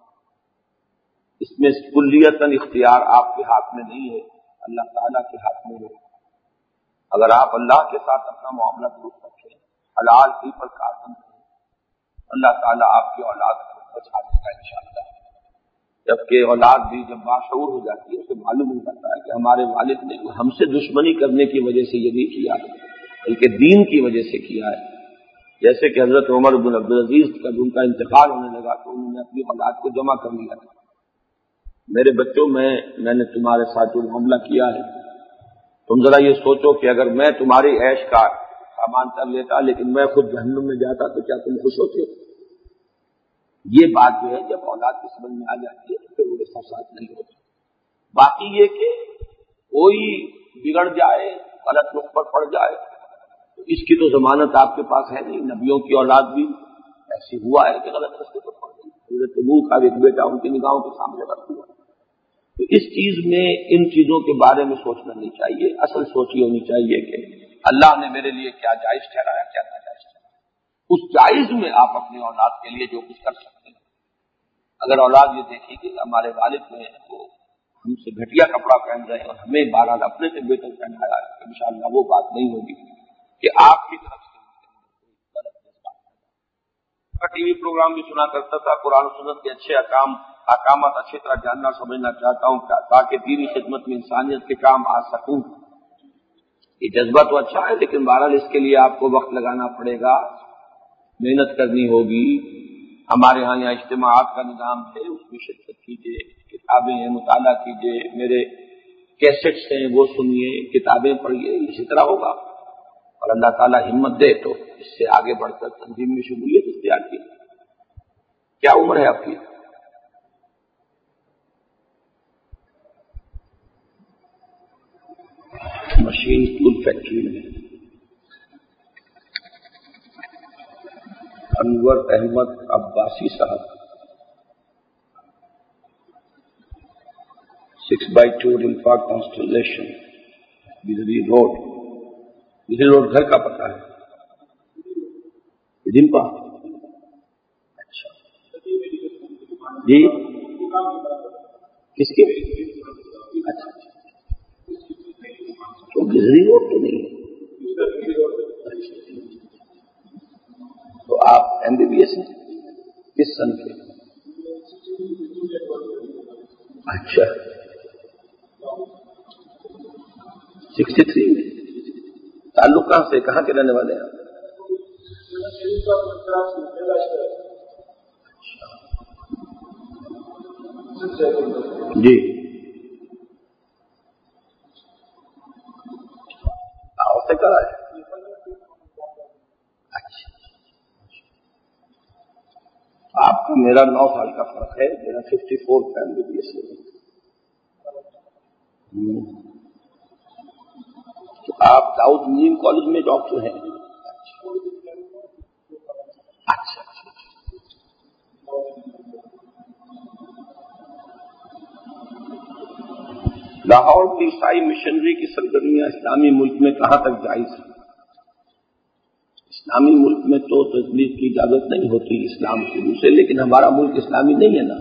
اس میں کلیتاً اختیار آپ کے ہاتھ میں نہیں ہے، اللہ تعالیٰ کے ہاتھ میں ہے. اگر آپ اللہ کے ساتھ اپنا معاملہ درست رکھیں، حلال ہی پر کاربن کریں، اللہ تعالیٰ آپ کی اولاد کو بچا دے گا انشاءاللہ. جبکہ اولاد بھی جب باشعور ہو جاتی ہے اسے معلوم ہو جاتا ہے کہ ہمارے والد نے ہم سے دشمنی کرنے کی وجہ سے یہ نہیں کیا بلکہ دین کی وجہ سے کیا ہے. جیسے کہ حضرت عمر بن عبدالعزیز کا ان کا انتقال ہونے لگا تو انہوں نے اپنی اولاد کو جمع کر لیا تھا. میرے بچوں میں نے تمہارے ساتھ جو معاملہ کیا ہے، تم ذرا یہ سوچو کہ اگر میں تمہاری عیش کا سامان کر لیتا لیکن میں خود جہنم میں جاتا تو کیا تم خوش ہوتے؟ یہ بات جو ہے جب اولاد کی سمجھ میں آ جاتی ہے تو پھر وہ احساسات نہیں ہوتے. باقی یہ کہ کوئی بگڑ جائے، غلط رخ پر پڑ جائے تو اس کی تو ضمانت آپ کے پاس ہے نہیں. نبیوں کی اولاد بھی ایسی ہوا ہے کہ غلط رستے پر پڑ گئی. حضرت نوح کا ایک بیٹا ان کی نگاہوں کے سامنے رکھ ہوا. تو اس چیز میں ان چیزوں کے بارے میں سوچنا نہیں چاہیے. اصل سوچ یہ ہونی چاہیے کہ اللہ نے میرے لیے کیا جائز ٹھہرایا، کیا ناجائز ٹھہرایا. اس جائز میں آپ اپنی اولاد کے لیے جو کچھ کر سکتے ہیں. اگر اولاد یہ دیکھے کہ ہمارے والد جو ہیں وہ ہم سے گھٹیا کپڑا پہن رہے ہیں اور ہمیں بہرحال اپنے سے بہتر پہنایا ہے، تو انشاءاللہ وہ بات نہیں ہوگی کہ آپ کی طرف سے غلط ٹی وی پروگرام بھی سنا کرتا تھا. قرآن و سنت کے اچھے احکامات اچھی طرح جاننا سمجھنا چاہتا ہوں تاکہ دینی خدمت میں انسانیت کے کام آ سکوں. یہ جذبہ تو اچھا ہے لیکن بہرحال اس کے لیے آپ کو وقت لگانا پڑے گا، محنت کرنی ہوگی. ہمارے ہاں یہاں اجتماعات کا نظام ہے، اس میں شرکت کیجیے، کتابیں ہیں مطالعہ کیجیے، میرے کیسٹس ہیں وہ سنیے، کتابیں پڑھیے. اسی طرح ہوگا اور اللہ تعالیٰ ہمت دے تو اس سے آگے بڑھ کر تنظیم میں شمولیت اختیار کی. کیا عمر ہے آپ کی؟ مشین ٹول فیکٹری میں انور احمد عباسی صاحب 6/2 رنفا کانسٹلیشن بجلی روڈ گھر کا پتہ ہے رنفا. اچھا جی کس کے؟ اچھا تو بجلی روڈ تو نہیں ہے. تو آپ ایم بی بی ایس ہیں کس سن کے؟ اچھا 63 میں. تعلق کہاں سے، کہاں کے رہنے والے ہیں آپ؟ جی سے کرا ہے. اچھا آپ کا میرا 9 سال کا فرق ہے، میرا 54 فیملی بھی اس میں. آپ داؤد نیم کالج میں ڈاکٹر ہیں؟ اچھا اچھا، لاہور میں عیسائی مشنری کی سرگرمیاں اسلامی ملک میں کہاں تک جائز ہیں؟ اسلامی ملک میں تو تبلیغ کی اجازت نہیں ہوتی اسلام شروع سے، لیکن ہمارا ملک اسلامی نہیں ہے نا،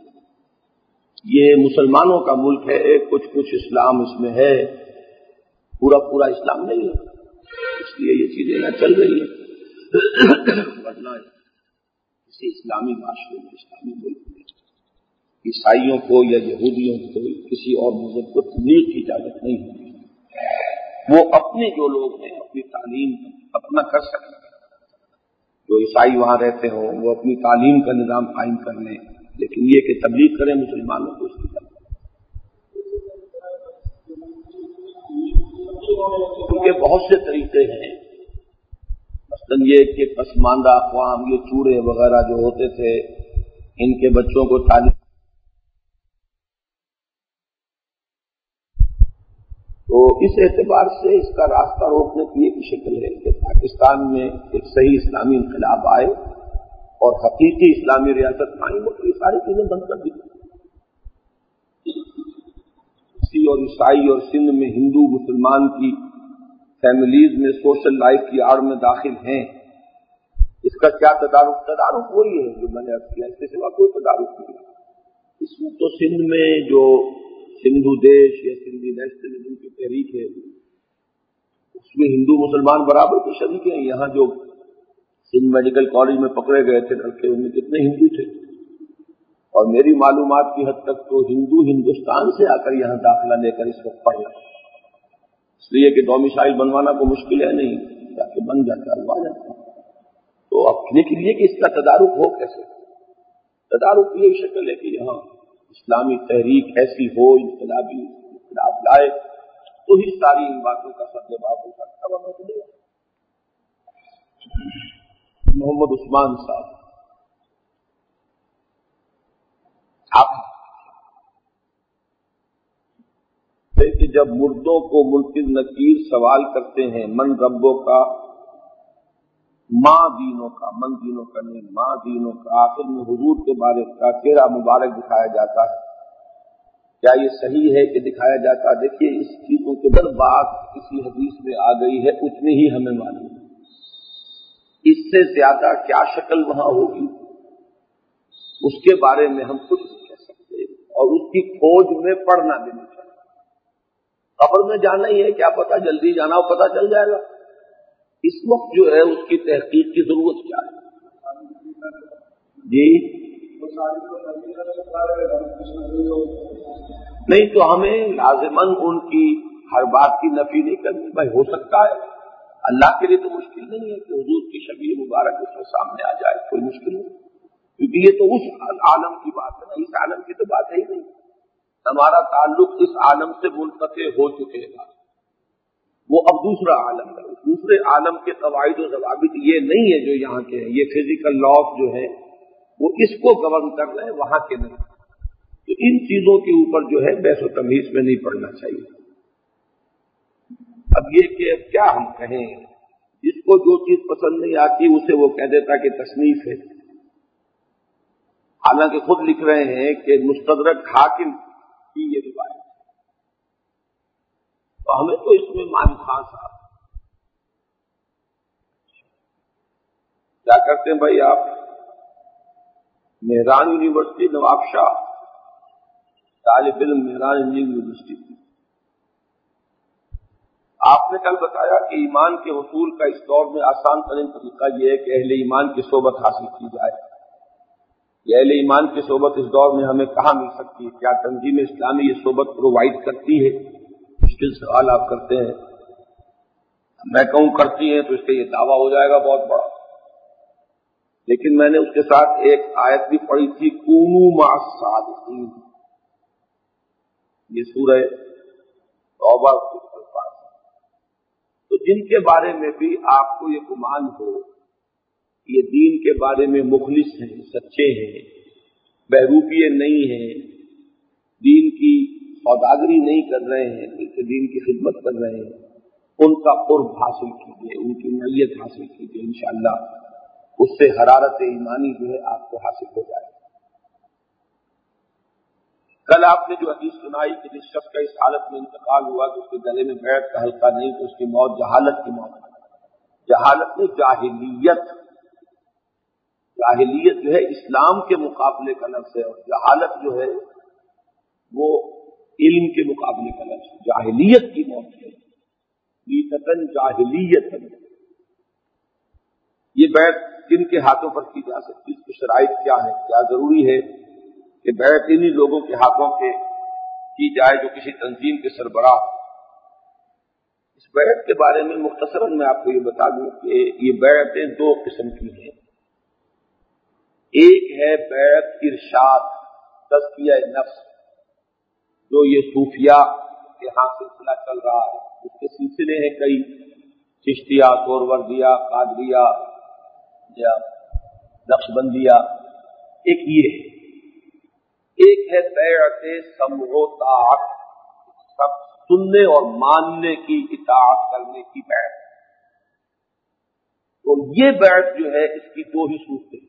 یہ مسلمانوں کا ملک ہے، کچھ اسلام اس میں ہے، پورا اسلام نہیں ہے، اس لیے یہ چیزیں نہ چل رہی ہیں۔ ورنہ کسی اسلامی معاشرے میں، اسلامی ملک میں عیسائیوں کو یا یہودیوں کو کسی اور مذہب کو تبلیغ کی اجازت نہیں ہوتی، وہ اپنے جو لوگ ہیں اپنی تعلیم اپنا کر سکیں، جو عیسائی وہاں رہتے ہوں وہ اپنی تعلیم کا نظام قائم کر لیں، لیکن یہ کہ تبلیغ کریں مسلمانوں کو اس کی طرف، کیونکہ بہت سے طریقے ہیں، مثلاً یہ کہ پسماندہ اقوام، یہ چوڑے وغیرہ جو ہوتے تھے، ان کے بچوں کو تعلیم، تو اس اعتبار سے اس کا راستہ روکنے کی ایک شکل ہے کہ پاکستان میں ایک صحیح اسلامی انقلاب آئے اور حقیقی اسلامی ریاست قائم ہو، تو یہ ساری چیزیں بند کر دی۔ اور عیسائی اور سندھ میں ہندو مسلمان کی فیملیز میں سوشل لائف کی آڑ میں داخل ہیں، اس کا کیا تدارک وہی ہے جو میں نے عرض کیا، اس کے سوا کوئی تدارک نہیں ہے۔ اس میں تو سندھ میں جو سندھو دیش یا سندھی نیشنلزم کی تحریک ہے، اس میں ہندو مسلمان برابر کے شریک ہیں۔ یہاں جو سندھ میڈیکل کالج میں پکڑے گئے تھے لڑکے، ان میں کتنے ہندو تھے، اور میری معلومات کی حد تک تو ہندو ہندوستان سے آ کر یہاں داخلہ لے کر اس وقت پڑھ رہے ہیں، اس لیے کہ ڈومیسائل بنوانا کوئی مشکل ہے نہیں، جا کے بن جاتا ہے، آ جاتا ہے۔ تو اپنے کے لیے کہ اس کا تدارک ہو کیسے؟ تدارک یہ شکل ہے کہ یہاں اسلامی تحریک ایسی ہو، انقلابی انقلاب لائے، تو ہی ساری ان باتوں کا سب جواب ہو سکتا ہے۔ محمد عثمان صاحب، آپ کہ جب مردوں کو منکر نکیر سوال کرتے ہیں من ربوں کا، ماں دینوں کا، من دینوں کا نہیں، ماں دینوں کا، آخر میں حضور کے بارے کا چہرہ مبارک دکھایا جاتا ہے، کیا یہ صحیح ہے کہ دکھایا جاتا ہے؟ دیکھیے اس چیزوں کے بعد بات کسی حدیث میں آ گئی ہے، اتنی ہی ہمیں معلوم ہے، اس سے زیادہ کیا شکل وہاں ہوگی اس کے بارے میں ہم کچھ نہیں کہہ سکتے، اور اس کی کھوج میں پڑنا بھی نہیں چاہیے۔ قبر میں جانا ہی ہے، کیا پتا جلدی جانا ہو پتا چل جائے گا، اس وقت جو ہے اس کی تحقیق کی ضرورت کیا ہے؟ جی نہیں، تو ہمیں لازماً ان کی ہر بات کی نفی نہیں کرنی، بھائی ہو سکتا ہے، اللہ کے لیے تو مشکل نہیں ہے کہ حضور کی شبیہ مبارک اس کے سامنے آ جائے، کوئی مشکل نہیں، کیونکہ یہ تو اس عالم کی بات ہے نا، اس عالم کی تو بات ہے ہی نہیں، ہمارا تعلق اس عالم سے منقطع ہو چکے گا، وہ اب دوسرا عالم ہے، دوسرے عالم کے قواعد و ضوابط یہ نہیں ہے جو یہاں کے ہیں، یہ فزیکل لاز جو ہے وہ اس کو گورن کر رہے ہیں، وہاں کے نہیں، تو ان چیزوں کے اوپر جو ہے بحث و تمیز میں نہیں پڑنا چاہیے۔ اب یہ کہ کیا ہم کہیں، جس کو جو چیز پسند نہیں آتی اسے وہ کہہ دیتا کہ تصنیف ہے، حالانکہ خود لکھ رہے ہیں کہ مستدرک حاکم کی یہ روایت، تو ہمیں تو اس میں مان خان صاحب کیا کرتے ہیں بھائی، آپ مہران یونیورسٹی نواب شاہ طالب علم مہران یونیورسٹی، آپ نے کل بتایا کہ ایمان کے حصول کا اس دور میں آسان ترین طریقہ یہ ہے کہ اہل ایمان کی صحبت حاصل کی جائے۔ یہ اہل ایمان کی صحبت اس دور میں ہمیں کہاں مل سکتی ہے؟ کیا تنظیم اسلامی یہ صحبت پرووائڈ کرتی ہے؟ مشکل سوال آپ کرتے ہیں، میں کہوں کرتی ہیں تو اس کا یہ دعویٰ ہو جائے گا بہت بڑا، لیکن میں نے اس کے ساتھ ایک آیت بھی پڑھی تھی، کونوا مع الصادقین، یہ سورہ توبہ کے الفاظ، تو جن کے بارے میں بھی آپ کو یہ گمان ہو یہ دین کے بارے میں مخلص ہیں، سچے ہیں، بہروپیے نہیں ہیں، دین کی سوداگری نہیں کر رہے ہیں بلکہ دین کی خدمت کر رہے ہیں، ان کا قرب حاصل کیجیے، ان کی معیت حاصل کیجیے، انشاءاللہ اس سے حرارت ایمانی جو ہے آپ کو حاصل ہو جائے گی۔ کل آپ نے جو حدیث سنائی کہ جس شخص کا اس حالت میں انتقال ہوا کہ اس کے گلے میں بیعت کا حلقہ نہیں تو اس کی موت جہالت کی موت ہے۔ جہالت میں جاہلیت جو ہے اسلام کے مقابلے کا لفظ ہے، اور جہالت جو ہے وہ علم کے مقابلے کا لفظ ہے۔ جاہلیت کی موت ہے، بیتن جاہلیت۔ یہ بیعت کن کے ہاتھوں پر کی جا سکتی ہے، اس کی شرائط کیا ہے؟ کیا ضروری ہے کہ بیعت انہی لوگوں کے ہاتھوں کے کی جائے جو کسی تنظیم کے سربراہ ہو؟ اس بیعت کے بارے میں مختصراً میں آپ کو یہ بتا دوں کہ یہ بیعتیں دو قسم کی ہیں۔ ایک ہے بیعت ارشاد، تزکیہ نفس، جو یہ صوفیاء کے ہاں سلسلہ چل رہا ہے، اس کے سلسلے ہیں کئی، چشتیہ، سہروردیہ، قادریہ یا نقشبندیہ، ایک یہ ہے۔ ایک ہے بیعت سمع و طاعت، سب سننے اور ماننے کی، اطاعت کرنے کی بیعت۔ تو یہ بیعت جو ہے اس کی دو ہی صورتیں،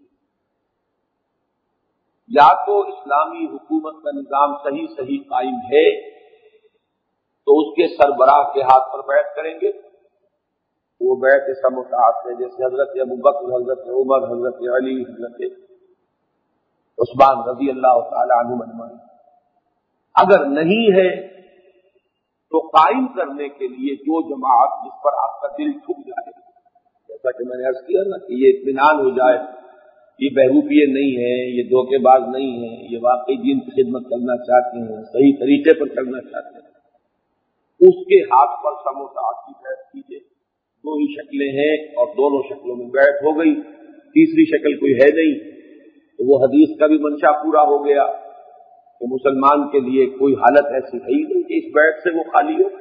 یا تو اسلامی حکومت کا نظام صحیح قائم ہے تو اس کے سربراہ کے ہاتھ پر بیعت کریں گے، وہ بیعت سمع و طاعت ہے، جیسے حضرت ابوبکر، حضرت عمر، حضرت علی، حضرت عثمان رضی اللہ تعالی عنہم اجمعین۔ اگر نہیں ہے تو قائم کرنے کے لیے جو جماعت جس پر آپ کا دل چھپ جائے، جیسا کہ میں نے عرض کیا نا کہ یہ اطمینان ہو جائے، یہ بہروپیے نہیں ہیں، یہ دھوکے باز نہیں ہیں، یہ واقعی دین کی خدمت کرنا چاہتے ہیں، صحیح طریقے پر کرنا چاہتے ہیں، اس کے ہاتھ پر سمع و طاعت کی بیعت کیجیے۔ دو ہی شکلیں ہیں اور دونوں شکلوں میں بیعت ہو گئی، تیسری شکل کوئی ہے نہیں، تو وہ حدیث کا بھی منشا پورا ہو گیا کہ مسلمان کے لیے کوئی حالت ایسی ہے ہی نہیں کہ اس بیعت سے وہ خالی ہو۔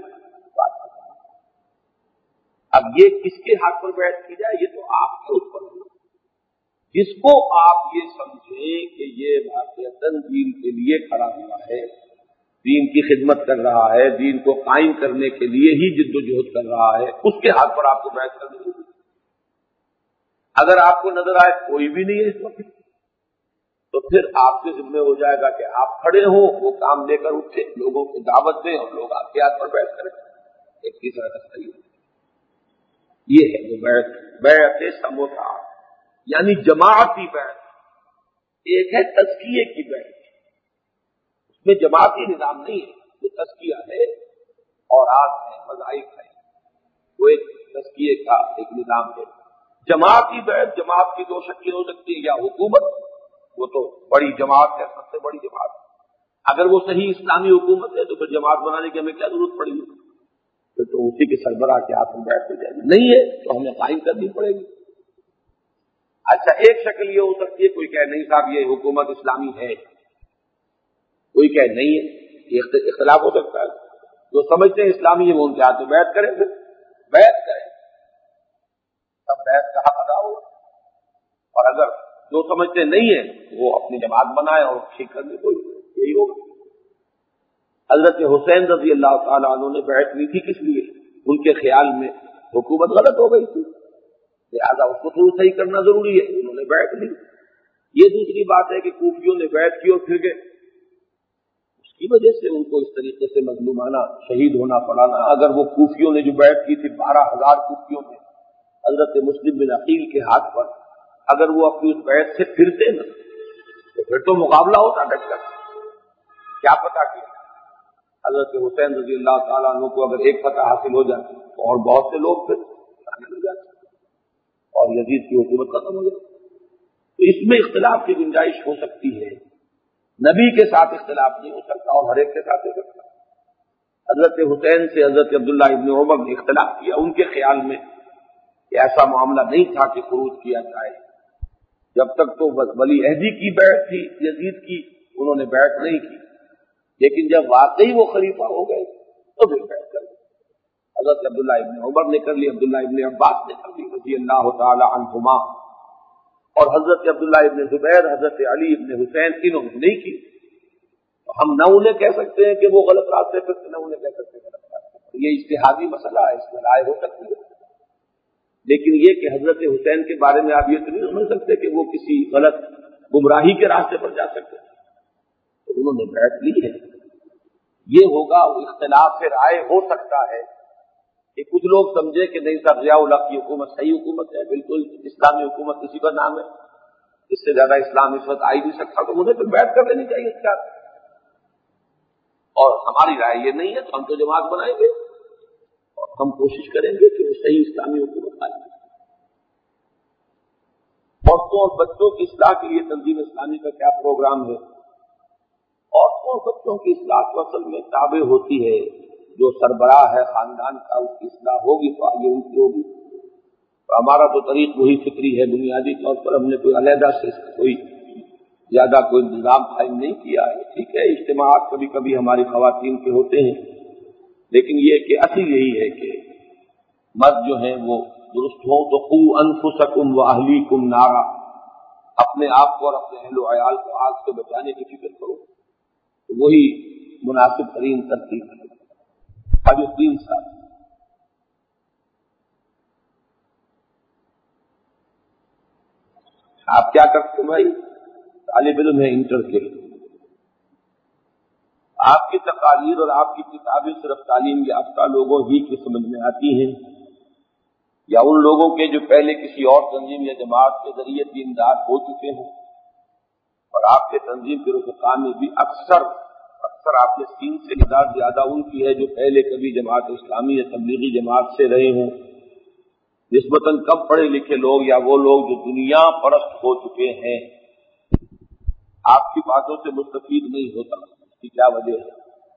اب یہ کس کے ہاتھ پر بیعت کی جائے، یہ تو آپ کے اوپر ہے۔ جس کو آپ یہ سمجھیں کہ یہ واقعتاً دین کے لیے کھڑا ہوا ہے، دین کی خدمت کر رہا ہے، دین کو قائم کرنے کے لیے ہی جد و جہد کر رہا ہے، اس کے ہاتھ پر آپ کو بیعت کرنی ہوگی۔ اگر آپ کو نظر آئے کوئی بھی نہیں ہے اس وقت، تو پھر آپ کے ذمہ ہو جائے گا کہ آپ کھڑے ہوں، وہ کام لے کر اٹھے، لوگوں کو دعوت دیں اور لوگ آپ کے ہاتھ پر بیعت کریں۔ ایک تیسرا راستہ یہ ہے وہ بیعت سمع و طاعت، یعنی جماعتی بیعت۔ ایک ہے تزکیے کی بیعت، اس میں جماعتی نظام نہیں ہے، وہ تزکیہ ہے اور آج ہے، مذاہب ہے، وہ ایک تزکیے کا ایک نظام ہے۔ جماعتی بیعت، جماعت کی دو شکلیں ہو سکتی ہیں، یا حکومت، وہ تو بڑی جماعت ہے، سب سے بڑی جماعت۔ اگر وہ صحیح اسلامی حکومت ہے تو پھر جماعت بنانے کی ہمیں کیا ضرورت پڑے گی، پھر تو اسی کے سربراہ کے ہاتھ میں بیعت ہو جائے گی۔ نہیں ہے تو ہمیں قائم کرنی پڑے گی۔ اچھا، ایک شکل یہ ہو سکتی ہے، کوئی کہے نہیں صاحب یہ حکومت اسلامی ہے، کوئی کہے نہیں ہے، یہ اختلاف ہو سکتا ہے۔ جو سمجھتے ہیں اسلامی ہے وہ ان کے ہاتھ میں بیعت کریں، پھر بیعت کریں، تب بیعت کا حق ادا ہوگا۔ اور اگر جو سمجھتے نہیں ہیں وہ اپنی جماعت بنائے اور ٹھیک کرنے کو یہی ہوگا۔ حضرت حسین رضی اللہ تعالیٰ عنہ نے بیعت لی تھی کس لیے؟ ان کے خیال میں حکومت غلط ہو گئی تھی، لہٰذا اس کو تھوڑا صحیح کرنا ضروری ہے، انہوں نے بیعت لی۔ یہ دوسری بات ہے کہ کوفیوں نے بیعت کی اور پھر گئے، اس کی وجہ سے ان کو اس طریقے سے مظلومانہ شہید ہونا پڑا نا۔ اگر وہ کوفیوں نے جو بیعت کی تھی 12,000 کوفیوں نے حضرت مسلم بن عقیل کے ہاتھ پر، اگر وہ اپنی اس بیعت سے پھرتے نا تو پھر تو مقابلہ ہوتا ڈٹ کر، کیا پتا کہ حضرت حسین رضی اللہ تعالیٰ عنہ کو اگر ایک فتح حاصل ہو جاتی تو اور بہت سے لوگ پھر شامل ہو جاتے اور یزید کی حکومت ختم ہو جاتی۔ تو اس میں اختلاف کی گنجائش ہو سکتی ہے، نبی کے ساتھ اختلاف نہیں ہو سکتا اور ہر ایک کے ساتھ ہو سکتا۔ حضرت حسین سے حضرت عبداللہ ابن عمر نے اختلاف کیا، ان کے خیال میں ایسا معاملہ نہیں تھا کہ خروج کیا جائے، جب تک تو ولی عہدی کی بیعت تھی یزید کی، انہوں نے بیعت نہیں کی، لیکن جب واقعی وہ خلیفہ ہو گئے تو پھر بیعت کر لی۔ حضرت عبداللہ ابن عمر نے کر لی، عبداللہ ابن عباس نے کر لی رضی اللہ تعالی عنہما، اور حضرت عبداللہ ابن زبیر، حضرت علی ابن حسین انہوں نے نہیں کی۔ تو ہم نہ انہیں کہہ سکتے ہیں کہ وہ غلط راستے پہ، نہ انہیں کہہ سکتے ہیں غلط راستے پر۔ یہ اجتہادی مسئلہ ہے، اس میں رائے ہو سکتی ہے، لیکن یہ کہ حضرت حسین کے بارے میں آپ یہ تو نہیں سمجھ سکتے کہ وہ کسی غلط گمراہی کے راستے پر جا سکتے، تو انہوں نے بیعت لی ہے۔ یہ ہوگا اختلاف رائے ہو سکتا ہے کہ کچھ لوگ سمجھے کہ نہیں صاحب ضیاء الحق کی حکومت صحیح حکومت ہے، بالکل اسلامی حکومت اسی کا نام ہے، اس سے زیادہ اسلام اس وقت آ ہی نہیں سکتا، تو انہیں پھر بیعت کر لینی چاہیے اس کا۔ اور ہماری رائے یہ نہیں ہے تو ہم تو جماعت بنائیں گے اور ہم کوشش کریں گے کہ وہ صحیح اسلامی حکومت آئے۔ عورتوں اور بچوں کی اصلاح کے لیے تنظیم اسلامی کا کیا پروگرام ہے؟ عورتوں اور بچوں کی اصلاح تو اصل میں تابع ہوتی ہے، جو سربراہ ہے خاندان کا اس کی اصلاح ہوگی تو آگے ان کی ہوگی، تو ہمارا تو طریق وہی فکری ہے، بنیادی طور پر ہم نے کوئی علیحدہ سے کوئی زیادہ کوئی نظام قائم نہیں کیا ہے۔ ٹھیک ہے، اجتماعات کبھی کبھی ہماری خواتین کے ہوتے ہیں، لیکن یہ کہ اصل یہی ہے کہ مرد جو ہیں وہ درست ہوں، تو قوا انفسکم واہلیکم نارا، اپنے آپ کو اور اپنے اہل و عیال کو آگ سے بچانے کی فکر کرو، تو وہی مناسب ترین ترتیب ہے۔ حج الدین صاحب، آپ کیا کرتے ہیں بھائی؟ طالب علم ہے انٹر کے، آپ کی تقاریر اور آپ کی کتابیں صرف تعلیم یافتہ لوگوں ہی کی سمجھ میں آتی ہیں یا ان لوگوں کے جو پہلے کسی اور تنظیم یا جماعت کے ذریعے دیندار ہو چکے ہیں؟ اور آپ کے تنظیم کے رفقا میں بھی اکثر آپ نے سین سے زیادہ ان کی ہے جو پہلے کبھی جماعت اسلامی یا تبلیغی جماعت سے رہے ہوں، نسبتاً کم پڑھے لکھے لوگ یا وہ لوگ جو دنیا پرست ہو چکے ہیں، آپ کی باتوں سے مستفید نہیں ہوتا، اس کی کیا وجہ ہے؟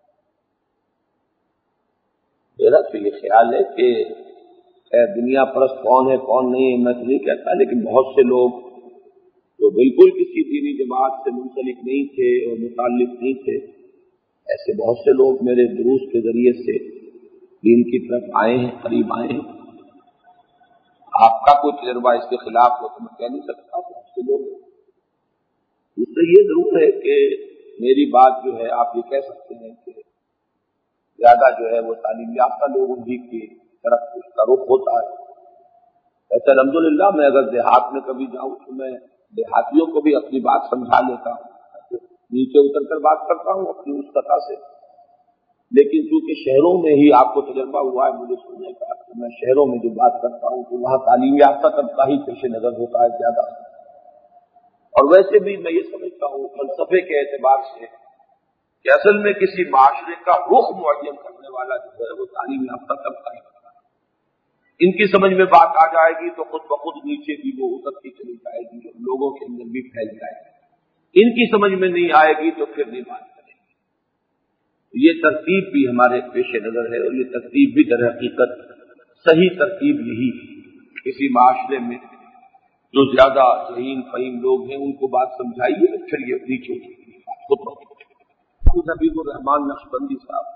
میرا تو یہ خیال ہے کہ دنیا پرست کون ہے کون نہیں ہے میں تو نہیں کہتا، لیکن بہت سے لوگ جو بالکل کسی دینی جماعت سے منسلک نہیں تھے اور متعلق نہیں تھے، ایسے بہت سے لوگ میرے دروس کے ذریعے سے دین کی طرف آئے ہیں، قریب آئے ہیں۔ آپ کا کوئی تجربہ اس کے خلاف ہو تو میں کہہ نہیں سکتا، بہت سے لوگ اس سے یہ ضرور ہے کہ میری بات جو ہے آپ یہ کہہ سکتے ہیں کہ زیادہ جو ہے وہ تعلیم یافتہ لوگوں ہی کی طرف اس کا رخ ہوتا ہے۔ ایسے الحمدللہ میں اگر دیہات میں کبھی جاؤں تو میں دیہاتیوں کو بھی اپنی بات سمجھا لیتا ہوں، نیچے اتر کر بات کرتا ہوں اپنی اس سطح سے، لیکن چونکہ شہروں میں ہی آپ کو تجربہ ہوا ہے مجھے سننے کا کہ میں شہروں میں جو بات کرتا ہوں تو وہاں تعلیم یافتہ طبقہ ہی پیش نظر ہوتا ہے زیادہ، اور ویسے بھی میں یہ سمجھتا ہوں فلسفے کے اعتبار سے کہ اصل میں کسی معاشرے کا رخ معین کرنے والا جو ہے وہ تعلیم یافتہ طبقہ ہی ہوتا ہے۔ ان کی سمجھ میں بات آ جائے گی تو خود بخود نیچے بھی وہ اترتی چلی جائے گی اور لوگوں کے اندر بھی پھیل جائے گی، ان کی سمجھ میں نہیں آئے گی تو پھر نہیں بات کریں گے۔ یہ ترتیب بھی ہمارے پیش نظر ہے اور یہ ترتیب بھی در حقیقت صحیح ترتیب یہی ہے۔ کسی معاشرے میں جو زیادہ ذہین فہیم لوگ ہیں ان کو بات سمجھائیے، پھر یہ نیچے خود بخود۔ حبیب الرحمان نقشبندی صاحب،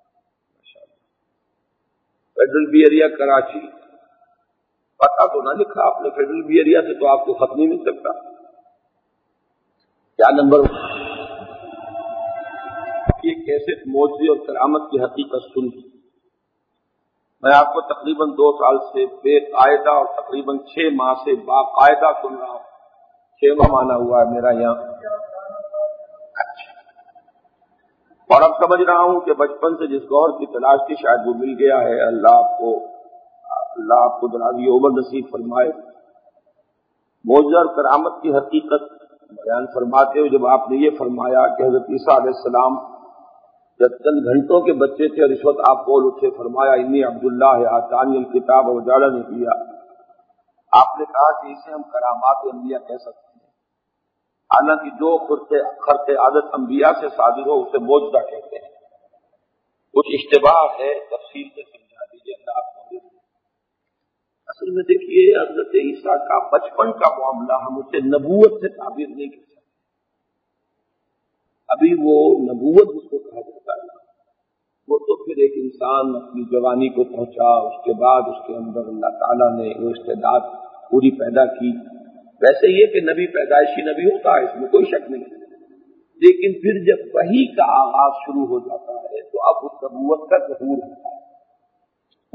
فیڈرل بی ایریا کراچی، پتہ تو نہ لکھا آپ نے، فیڈرل بی ایریا سے تو آپ کو خط نہیں مل سکتا، کیا نمبر؟ یہ کیسے معجزے اور کرامت کی حقیقت سن، میں آپ کو تقریباً 2 سال سے بے قاعدہ اور تقریباً 6 ماہ سے باقاعدہ سن رہا ہوں، 6واں مانا ہوا ہے میرا یہاں، اور اب سمجھ رہا ہوں کہ بچپن سے جس گوہر کی تلاش تھی شاید وہ مل گیا ہے۔ اللہ آپ کو درازی عمر نصیب فرمائے۔ معجزہ اور کرامت کی حقیقت بیان فرماتے ہوئے جب آپ نے یہ فرمایا کہ حضرت عیسیٰ علیہ السلام جب چند گھنٹوں کے بچے تھے اور اس وقت آپ بول اٹھے، فرمایا انی عبداللہ آتانی الکتاب وجعلنی نبیا، آپ نے کہا کہ اسے ہم کرامات انبیاء کہہ سکتے ہیں، حالانکہ جو خرق عادت انبیاء سے صادر ہو اسے معجزہ کہتے ہیں۔ کچھ اشتباہ ہے، تفصیل سے سمجھا دیجیے اللہ آپ کو۔ اصل میں دیکھیے حضرت عیسیٰ کا بچپن کا معاملہ ہم اسے نبوت سے تعبیر نہیں کر سکتے، ابھی وہ نبوت جس کو کہا جاتا ہے وہ تو پھر ایک انسان اپنی جوانی کو پہنچا، اس کے بعد اس کے اندر اللہ تعالیٰ نے وہ استعداد پوری پیدا کی۔ ویسے یہ کہ نبی پیدائشی نبی ہوتا ہے، اس میں کوئی شک نہیں، لیکن پھر جب وحی کا آغاز شروع ہو جاتا ہے تو اب اس نبوت کا ظہور ہوتا ہے۔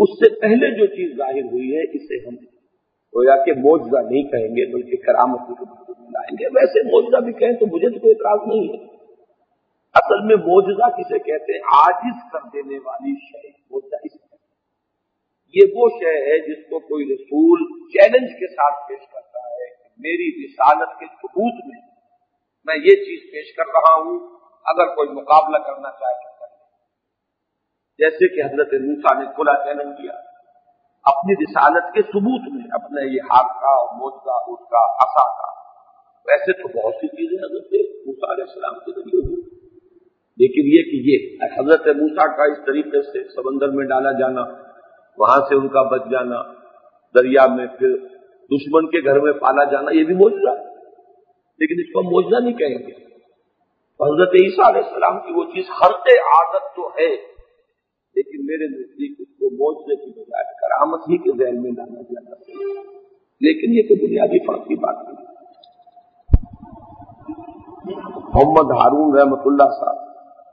اس سے پہلے جو چیز ظاہر ہوئی ہے اسے ہم گویا کہ معجزہ نہیں کہیں گے بلکہ کرامت کے بارے میں لائیں گے. ویسے معجزہ بھی کہیں تو مجھے تو کوئی اعتراض نہیں ہے. اصل میں معجزہ کسے کہتے ہیں؟ عاجز کر دینے والی شے. معجزہ اس یہ وہ شے ہے جس کو کوئی رسول چیلنج کے ساتھ پیش کرتا ہے کہ میری رسالت کے ثبوت میں یہ چیز پیش کر رہا ہوں، اگر کوئی مقابلہ کرنا چاہے تو کر لے. جیسے کہ حضرت موسیٰ نے کھلا چیلنج کیا اپنی رسالت کے ثبوت میں، اپنے یہ ہاتھ کا اور معجزہ اس کا عصا کا. ویسے تو بہت سی چیزیں حضرت موسیٰ علیہ السلام کے ذریعے ہوئی، لیکن یہ کہ یہ حضرت موسیٰ کا اس طریقے سے سمندر میں ڈالا جانا، وہاں سے ان کا بچ جانا، دریا میں پھر دشمن کے گھر میں پالا جانا، یہ بھی معجزہ ہے. لیکن اس کو ہم معجزہ نہیں کہیں گے. حضرت عیسیٰ علیہ السلام کی وہ چیز خرق عادت تو ہے، لیکن میرے نزدیک اس کو معجزے کی بجائے کرامت ہی کے ذیل میں لانا جاتا ہے. لیکن یہ کوئی بنیادی فرق کی بات نہیں. محمد ہارون رحمۃ اللہ صاحب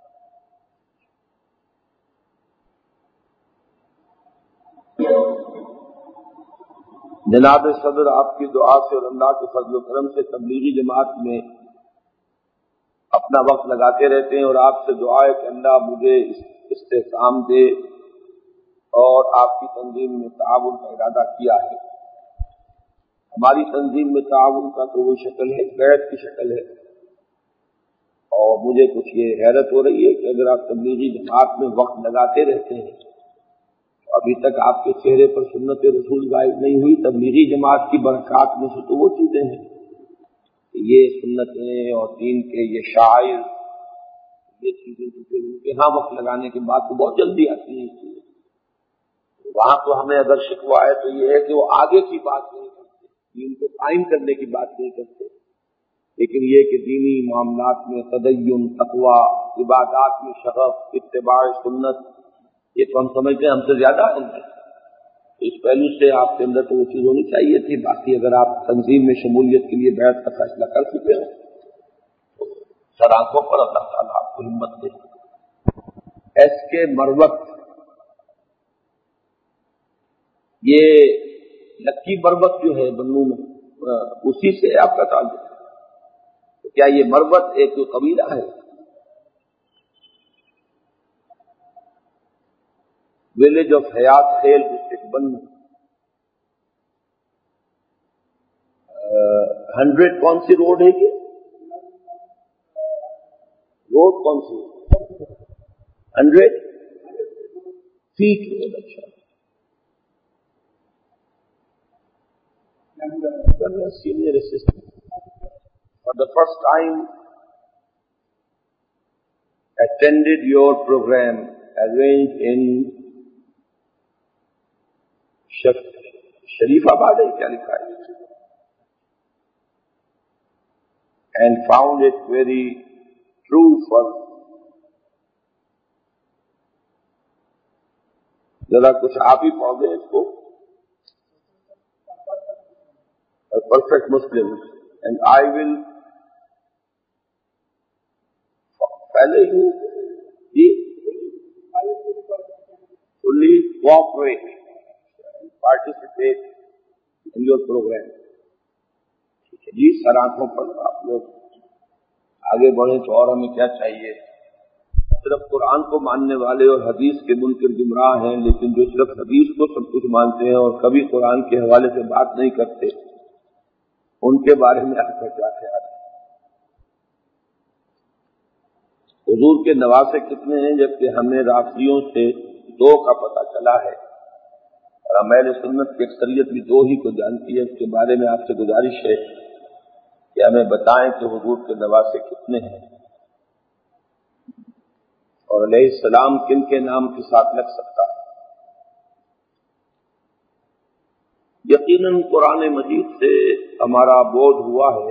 جناب صدر آپ کی دعا سے اور اللہ کے فضل و کرم سے تبلیغی جماعت میں اپنا وقت لگاتے رہتے ہیں، اور آپ سے دعا ہے کہ اللہ مجھے استحکام دے، اور آپ کی تنظیم میں تعاون کا ارادہ کیا ہے. ہماری تنظیم میں تعاون کا تو وہ شکل ہے، بیعت کی شکل ہے، اور مجھے کچھ یہ حیرت ہو رہی ہے کہ اگر آپ تبلیغی جماعت میں وقت لگاتے رہتے ہیں، ابھی تک آپ کے چہرے پر سنت رسول ظاہر نہیں ہوئی. تبلیغی جماعت کی برکات میں سے تو وہ چیزیں ہیں کہ یہ سنتیں اور دین کے یہ شعائر، یہ چیزیں جو کہ ان کے ہاں وقت لگانے کے بعد تو بہت جلدی آتی ہیں. وہاں تو ہمیں اگر شکوہ ہے تو یہ ہے کہ وہ آگے کی بات نہیں کرتے، دین کو قائم کرنے کی بات نہیں کرتے، لیکن یہ کہ دینی معاملات میں تدین، تقوی، عبادات میں شغف، اتباع سنت، یہ تو ہم سمجھتے ہیں ہم سے زیادہ ہم ہیں. اس پہلو سے آپ کے اندر تو وہ چیز ہونی چاہیے تھی. باقی اگر آپ تنظیم میں شمولیت کے لیے بیعت کا فیصلہ کر چکے ہو تو سر آنکھوں پر اللہ تعالیٰ آپ کو ہمت دے. ایس کے مروت، یہ لکی مروت جو ہے بنو میں، اسی سے آپ کا تعلق ہے. تو کیا یہ مروت ایک قبیلہ ہے؟ ولیج آف حیات خیل ڈسٹرکٹ بنو. 100 کون سی روڈ ہے یہ؟ روڈ کون سی؟ 100 فیٹ روڈ. اچھا، senior assistant for the first time attended your program arranged in Sharifabad ہے کیا لکھا ہے، and found it very true for. ذرا کچھ آپ ہی پڑھ دیں اس کو. A perfect Muslim and I will پہلے ہی fully cooperate and participate in your program. ٹھیک ہے جی، سر آنکھوں پر آپ لوگ آگے بڑھیں تو اور ہمیں کیا چاہیے. صرف قرآن کو ماننے والے اور حدیث کے منکر گمراہ ہیں، لیکن جو صرف حدیث کو سب کچھ مانتے ہیں اور کبھی قرآن کے حوالے سے بات نہیں کرتے، ان کے بارے میں آپ کا کیا خیال ہے؟ حضور کے نواسے کتنے ہیں، جبکہ ہمیں رافضیوں سے 2 کا پتہ چلا ہے، اور اہل سنت کی اکثریت بھی 2 ہی کو جانتی ہے. اس کے بارے میں آپ سے گزارش ہے کہ ہمیں بتائیں کہ حضور کے نواسے کتنے ہیں، اور علیہ السلام کن کے نام کے ساتھ لگ سکتا ہے. یقیناً قرآن مجید سے ہمارا بودھ ہوا ہے،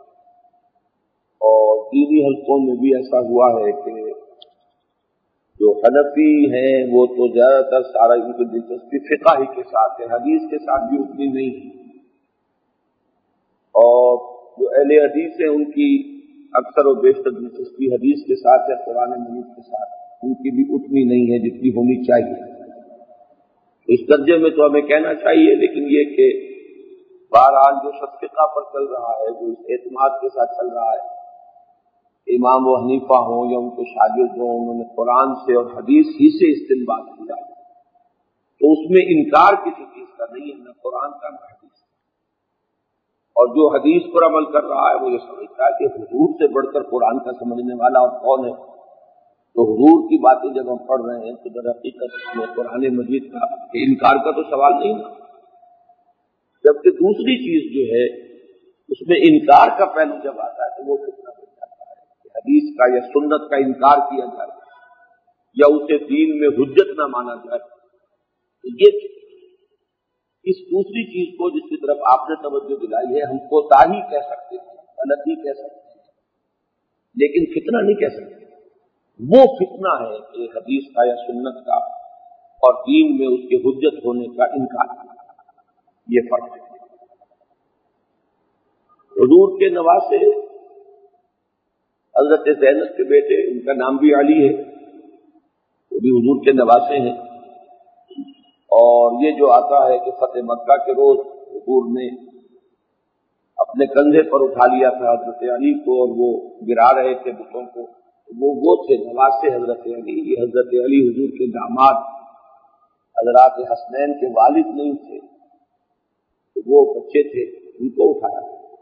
اور دینی حلقوں میں بھی ایسا ہوا ہے کہ جو حنفی ہیں وہ تو زیادہ تر سارا ان کی دلچسپی فقہ ہی کے ساتھ ہے، حدیث کے ساتھ بھی اتنی نہیں ہے. اور جو اہل حدیث ہیں ان کی اکثر و بیشتر دلچسپی حدیث کے ساتھ ہے، قرآن مجید کے ساتھ ان کی بھی اتنی نہیں ہے جتنی ہونی چاہیے. تو اس درجے میں تو ہمیں کہنا چاہیے، لیکن یہ کہ بہرحال جو شخص فقہ پر چل رہا ہے، جو اس اعتماد کے ساتھ چل رہا ہے، امام و حنیفہ ہوں یا ان کے شاگرد ہوں، انہوں نے قرآن سے اور حدیث ہی سے استنباط کیا، تو اس میں انکار کسی چیز کا نہیں ہے، نہ قرآن کا نہ حدیث کا۔ اور جو حدیث پر عمل کر رہا ہے وہ یہ سمجھتا ہے کہ حضور سے بڑھ کر قرآن کا سمجھنے والا اور کون ہے، تو حضور کی باتیں جب ہم پڑھ رہے ہیں تو در حقیقت اس میں قرآن مجید کا انکار کا تو سوال نہیں نا۔ جبکہ دوسری چیز جو ہے اس میں انکار کا پہلو جب آتا ہے تو وہ کتنا بن جاتا ہے کہ حدیث کا یا سنت کا انکار کیا جائے یا اسے دین میں حجت نہ مانا جائے، تو یہ اس دوسری چیز کو جس کی طرف آپ نے توجہ دلائی ہے، ہم کوتاہی کہہ سکتے ہیں، غلطی کہہ سکتے ہیں، لیکن فتنہ نہیں کہہ سکتے۔ وہ فتنہ ہے کہ حدیث کا یا سنت کا اور دین میں اس کے حجت ہونے کا انکار، یہ فرق ہے۔ حضور کے نواسے حضرت زینب کے بیٹے، ان کا نام بھی علی ہے، وہ بھی حضور کے نواسے ہیں، اور یہ جو آتا ہے کہ فتح مکہ کے روز حضور نے اپنے کندھے پر اٹھا لیا تھا حضرت علی کو اور وہ گرا رہے تھے بتوں کو، وہ تھے نواسے حضرت علی۔ یہ حضرت علی حضور کے داماد حضرات حسنین کے والد نہیں تھے، وہ بچے تھے، ان کو اٹھایا۔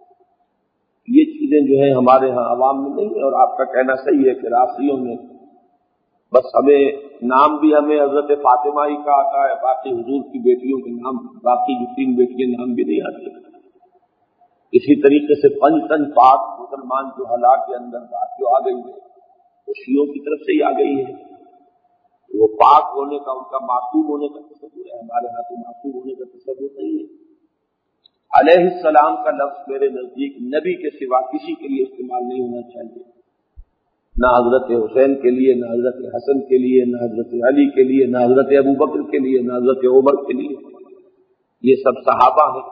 یہ چیزیں جو ہیں ہمارے ہاں عوام میں نہیں ہے، اور آپ کا کہنا صحیح ہے کہ رافضیوں میں بس ہمیں نام بھی ہمیں حضرت فاطمہ ہی کا آتا ہے، باقی حضور کی بیٹیوں کے نام، باقی جو 3 بیٹیاں نام بھی نہیں آتے۔ اسی طریقے سے پنجتن پاک مسلمان جو ہلاک کے اندر بات جو آ گئی ہے وہ شیعوں کی طرف سے ہی آ گئی ہے۔ وہ پاک ہونے کا، ان کا معصوم ہونے کا تصور ہے، ہمارے ہاں تو معصوم ہونے کا تصور نہیں ہے۔ علیہ السلام کا لفظ میرے نزدیک نبی کے سوا کسی کے لیے استعمال نہیں ہونا چاہیے، نہ حضرت حسین کے لیے، نہ حضرت حسن کے لیے، نہ حضرت علی کے لیے، نہ حضرت ابوبکر کے لیے، نہ حضرت عمر کے لیے۔ یہ سب صحابہ ہیں،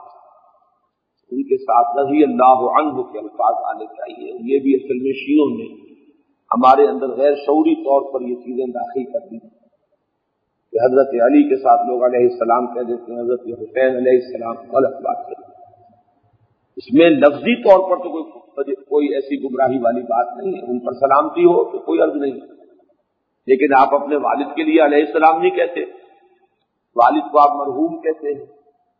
ان کے ساتھ رضی اللہ عنہ کے الفاظ آنے چاہیے۔ یہ بھی اصل میں شیعوں نے ہمارے اندر غیر شعوری طور پر یہ چیزیں داخل کر دی کہ حضرت علی کے ساتھ لوگ علیہ السلام کہہ دیتے ہیں، حضرت حسین علیہ السلام، غلط بات ہے۔ اس میں لفظی طور پر تو کوئی ایسی گمراہی والی بات نہیں ہے، ان پر سلامتی ہو تو کوئی عرض نہیں، لیکن آپ اپنے والد کے لیے علیہ السلام نہیں کہتے، والد کو آپ مرحوم کہتے ہیں۔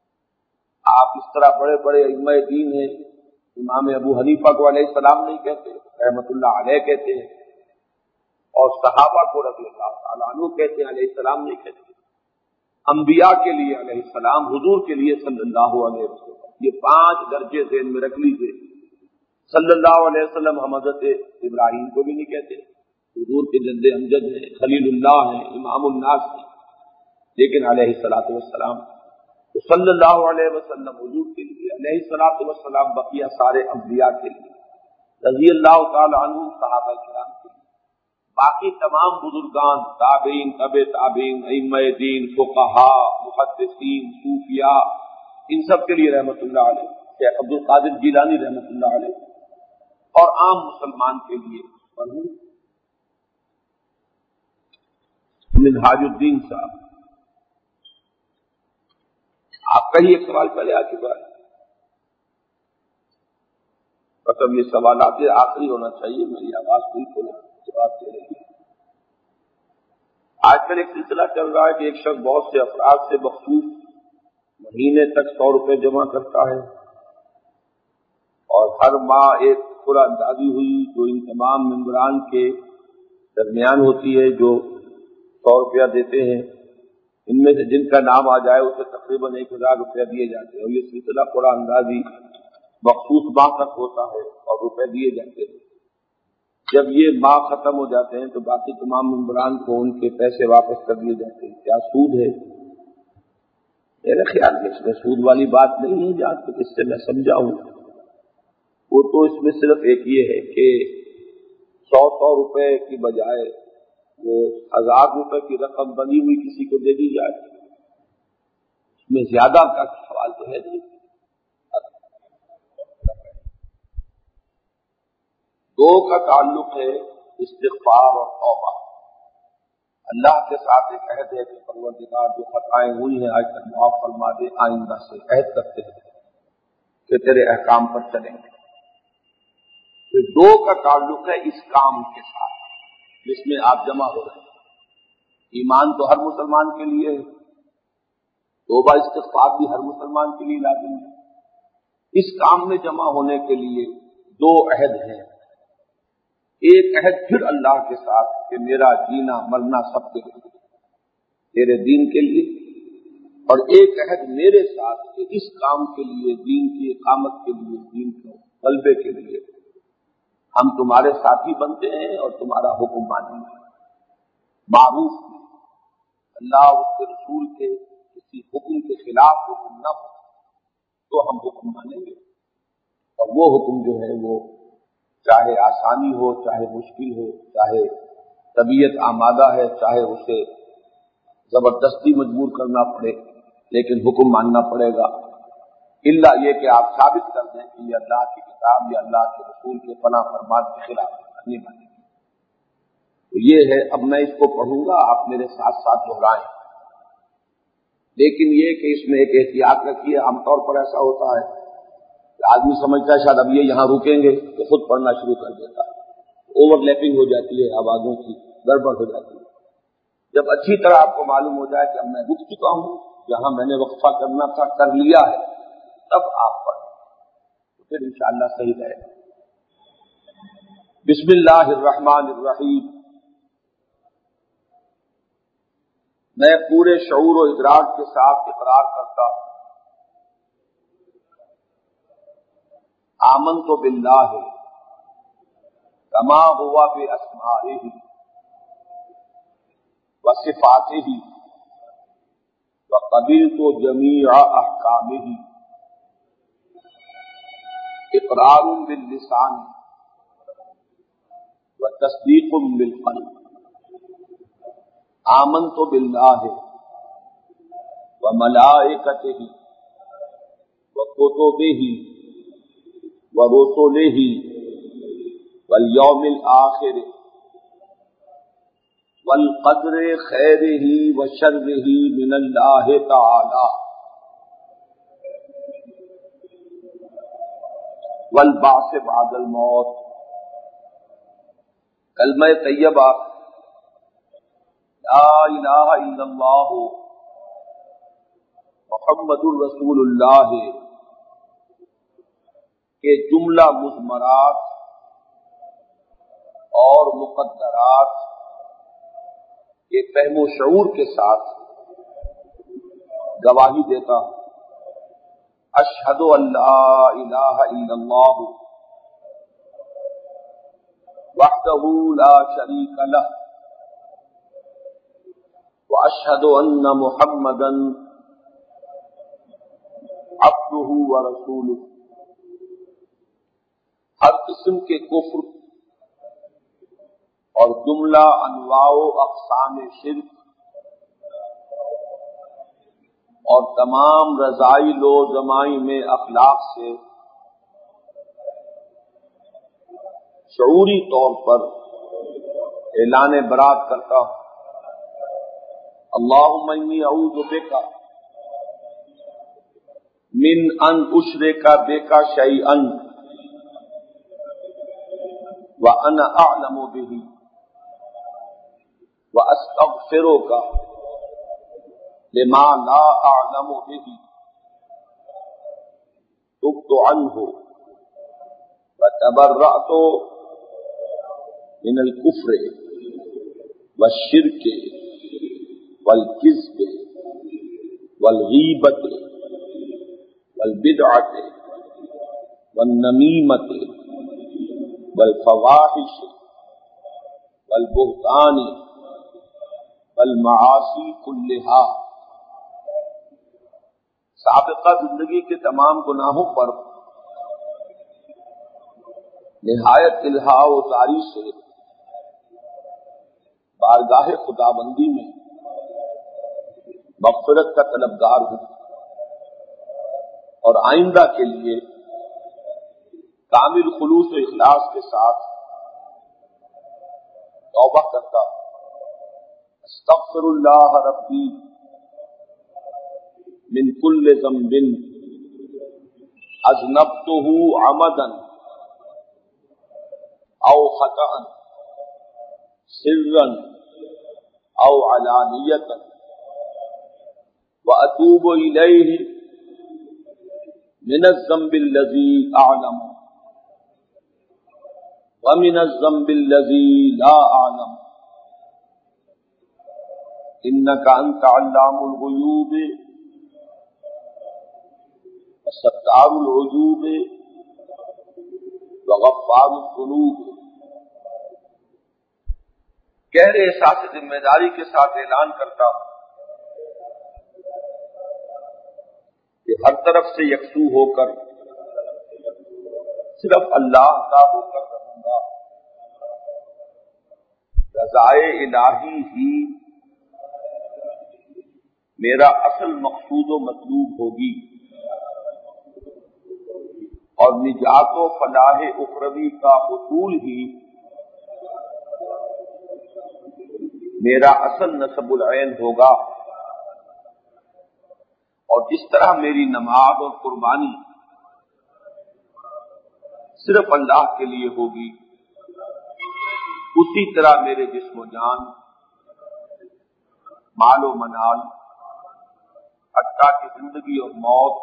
آپ اس طرح بڑے بڑے ائمہ دین ہیں، امام ابو حنیفہ کو علیہ السلام نہیں کہتے، رحمت اللہ علیہ کہتے ہیں، اور صحابہ کو رضی اللہ تعالیٰ عنہ کہتے ہیں، علیہ السلام نہیں کہتے۔ انبیاء کے لیے علیہ السلام، حضور کے لیے صلی اللہ علیہ وسلم، یہ 5 درجے ذہن میں رکھ لیجیے۔ صلی اللہ علیہ وسلم ہم حضرت ابراہیم کو بھی نہیں کہتے، حضور کے جد امجد ہیں، خلیل اللہ ہیں، امام الناس ہیں، لیکن علیہ الصلوۃ والسلام تو صلی اللہ علیہ وسلم حضور کے لیے، علیہ الصلوۃ والسلام بقیہ سارے انبیاء کے لیے، رضی اللہ تعالی عنہ صحابہ کرام کے لیے، باقی تمام بزرگان، تابعین، تبع تابعین، ائمہ دین، فقہاء، محدثین، صوفیاء، ان سب کے لیے رحمت اللہ علیہ، شیخ عبد القادر جیلانی رحمت اللہ علیہ، اور عام مسلمان کے لیے منہاج الدین صاحب۔ آپ کا ہی ایک سوال پہلے آ چکا ہے، مطلب یہ سوالات آخری ہونا چاہیے، میری آواز بالکل جواب دے رہی ہے۔ آج کل ایک سلسلہ چل رہا ہے کہ ایک شخص بہت سے افراد سے مخصوص مہینے تک 100 روپے جمع کرتا ہے، اور ہر ماہ ایک پورا اندازی ہوئی جو ان تمام ممبران کے درمیان ہوتی ہے، جو 100 روپیہ دیتے ہیں، ان میں سے جن کا نام آ جائے اسے تقریباً 1000 روپیہ دیے جاتے ہیں، اور یہ سلسلہ پورا اندازی مخصوص ماہ تک ہوتا ہے اور روپے دیے جاتے ہیں۔ جب یہ ماہ ختم ہو جاتے ہیں تو باقی تمام ممبران کو ان کے پیسے واپس کر دیے جاتے ہیں۔ کیا سود ہے؟ میرے خیال میں اس میں سود والی بات نہیں ہے، جہاں تک اس سے میں سمجھا ہوں، وہ تو اس میں صرف ایک یہ ہے کہ 100 روپے کی بجائے وہ 1000 روپے کی رقم بنی ہوئی کسی کو دے دی جائے، اس میں زیادہ کا سوال تو ہے نہیں۔ 2 کا تعلق ہے استغفار اور توبہ۔ اللہ کے ساتھ ایک عہد ہے کہ پروردگار جو خطائیں ہوئی ہیں آج تک معاف فرما دے، آئندہ سے عہد کرتے ہیں کہ تیرے احکام پر چلیں گے۔ پھر دو کا تعلق ہے اس کام کے ساتھ جس میں آپ جمع ہو رہے ہیں۔ ایمان تو ہر مسلمان کے لیے ہے، توبہ استغفار بھی ہر مسلمان کے لیے لازم ہے۔ اس کام میں جمع ہونے کے لیے دو عہد ہیں۔ ایک عہد پھر اللہ کے ساتھ کہ میرا جینا مرنا سب کے لیے تیرے دین کے لیے، اور ایک عہد میرے ساتھ کہ اس کام کے لیے، دین کی اقامت کے لیے، دین کے غلبے کے لیے ہم تمہارے ساتھی بنتے ہیں اور تمہارا حکم مانیں گے۔ معروف میں اللہ اس کے رسول کے کسی حکم کے خلاف حکم نہ ہو تو ہم حکم مانیں گے، اور وہ حکم جو ہے وہ چاہے آسانی ہو، چاہے مشکل ہو، چاہے طبیعت آمادہ ہے، چاہے اسے زبردستی مجبور کرنا پڑے، لیکن حکم ماننا پڑے گا، الا یہ کہ آپ ثابت کر دیں کہ یہ اللہ کی کتاب یا اللہ کے رسول کے فلاں فرمان کے خلاف نہیں مانیں گے۔ تو یہ ہے، اب میں اس کو پڑھوں گا، آپ میرے ساتھ ساتھ دہرائیں، لیکن یہ کہ اس میں ایک احتیاط رکھیے۔ عام طور پر ایسا ہوتا ہے کہ آدمی سمجھتا ہے شاید اب یہ یہاں رکیں گے تو خود پڑھنا شروع کر دیتا ہے، اوور لیپنگ ہو جاتی ہے، آوازوں کی گڑبڑ ہو جاتی ہے۔ جب اچھی طرح آپ کو معلوم ہو جائے کہ اب میں رک چکا ہوں، جہاں میں نے وقفہ کرنا تھا کر لیا ہے، تب آپ پڑھیں، تو پھر انشاءاللہ صحیح رہے گا۔ بسم اللہ الرحمن الرحیم۔ میں پورے شعور و ادراک کے ساتھ اقرار کرتا ہوں، آمنت باللہ کما ہوا باسمائہ وصفاتہ وقبلت جمیع احکامہ، اقرار باللسان وتصدیق بالقلب۔ آمنت باللہ وملائکتہ وکتبہ ورسلہ والیوم الآخر والقدر خیرہ وشرہ من اللہ تعالی والبعث بعد الموت۔ کلمہ طیبہ لا الہ الا اللہ محمد الرسول اللہ کے جملہ مضمرات اور مقدرات کے فہم و شعور کے ساتھ گواہی دیتا ہوں۔ اشہد ان لا الہ الا اللہ وحدہ لا شریک لہ واشہد ان محمدا عبدہ ورسولہ۔ ہر قسم کے کفر اور جملہ انواع و اقسام شرک اور تمام رذائل و ذمائم اخلاق سے شعوری طور پر اعلان برات کرتا ہوں۔ اللہم انی اعوذ بک من ان اشرک بک شیئا وَأَنَا أَعْلَمُ بِهِ وَأَسْتَغْفِرُكَ لِمَا لَا أَعْلَمُ بِهِ تُبْتُ عَنْهُ وَتَبَرَّأْتُ مِنَ الْكُفْرِ وَالشِّرْكِ وَالْكِذْبِ وَالْغِيبَةِ وَالْبِدْعَةِ وَالنَّمِيمَةِ والفواحش والبہتان والمعاصی کلہا۔ سابقہ زندگی کے تمام گناہوں پر نہایت الہا و زاری سے بارگاہ خداوندی میں مغفرت کا طلبگار ہوں، اور آئندہ کے لیے کامل خلوص و اخلاص کے ساتھ توبہ کرتا ہوں۔ واستغفر اللہ ربی من کل ذنب اذنبتہ عمدا او خطأ سرا او علانیۃ واتوب الیہ من الذنب الذی اعلم ومن الذنب الذی لا اعلم انک انت علام الغیوب ستار العیوب وغفار الذنوب۔ گہرے احساس ذمہ داری کے ساتھ اعلان کرتا ہوں کہ ہر طرف سے یکسو ہو کر صرف اللہ کا ہو کر رہوں گا۔ رضائے الہی ہی میرا اصل مقصود و مطلوب ہوگی، اور نجات و فلاح اخروی کا حصول ہی میرا اصل نصب العین ہوگا۔ اور جس طرح میری نماز اور قربانی صرف اللہ کے لیے ہوگی، اسی طرح میرے جسم و جان، مال و منال، حتیٰ کہ زندگی اور موت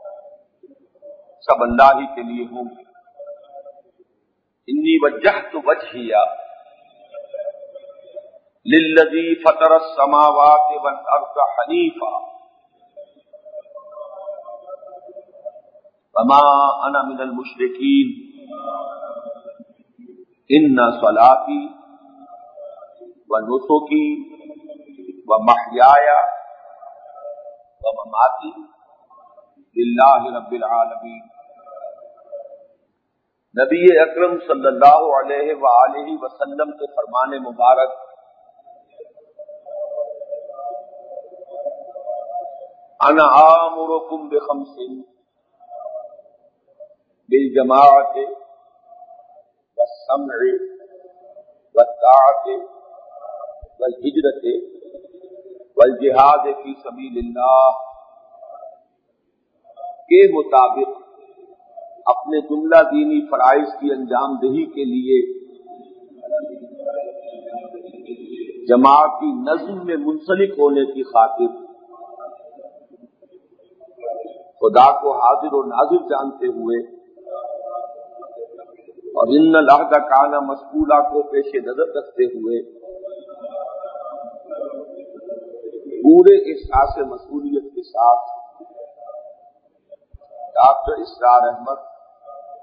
سب اللہ ہی کے لیے ہوں گے۔ انی وجہت وجہی للذی فطر السماوات والارض حنیفا وما انا من المشرکین ان صلاتی ونسکی ومحیایا ومماتی للہ رب العالمین۔ نبی اکرم صلی اللہ علیہ وآلہ وسلم کے فرمان مبارک انا آمرکم بخمس بالجماعت والسمع والطاعت والہجرت والجہاد فی سبیل اللہ کے مطابق اپنے جملہ دینی فرائض کی انجام دہی کے لیے جماعتی نظم میں منسلک ہونے کی خاطر خدا کو حاضر و ناظر جانتے ہوئے اور ان العہد کان مسئولا کو پیش نظر رکھتے ہوئے پورے احساس مسئولیت کے ساتھ ڈاکٹر اسرار احمد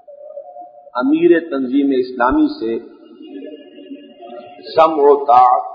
امیر تنظیم اسلامی سے سمع و طاعت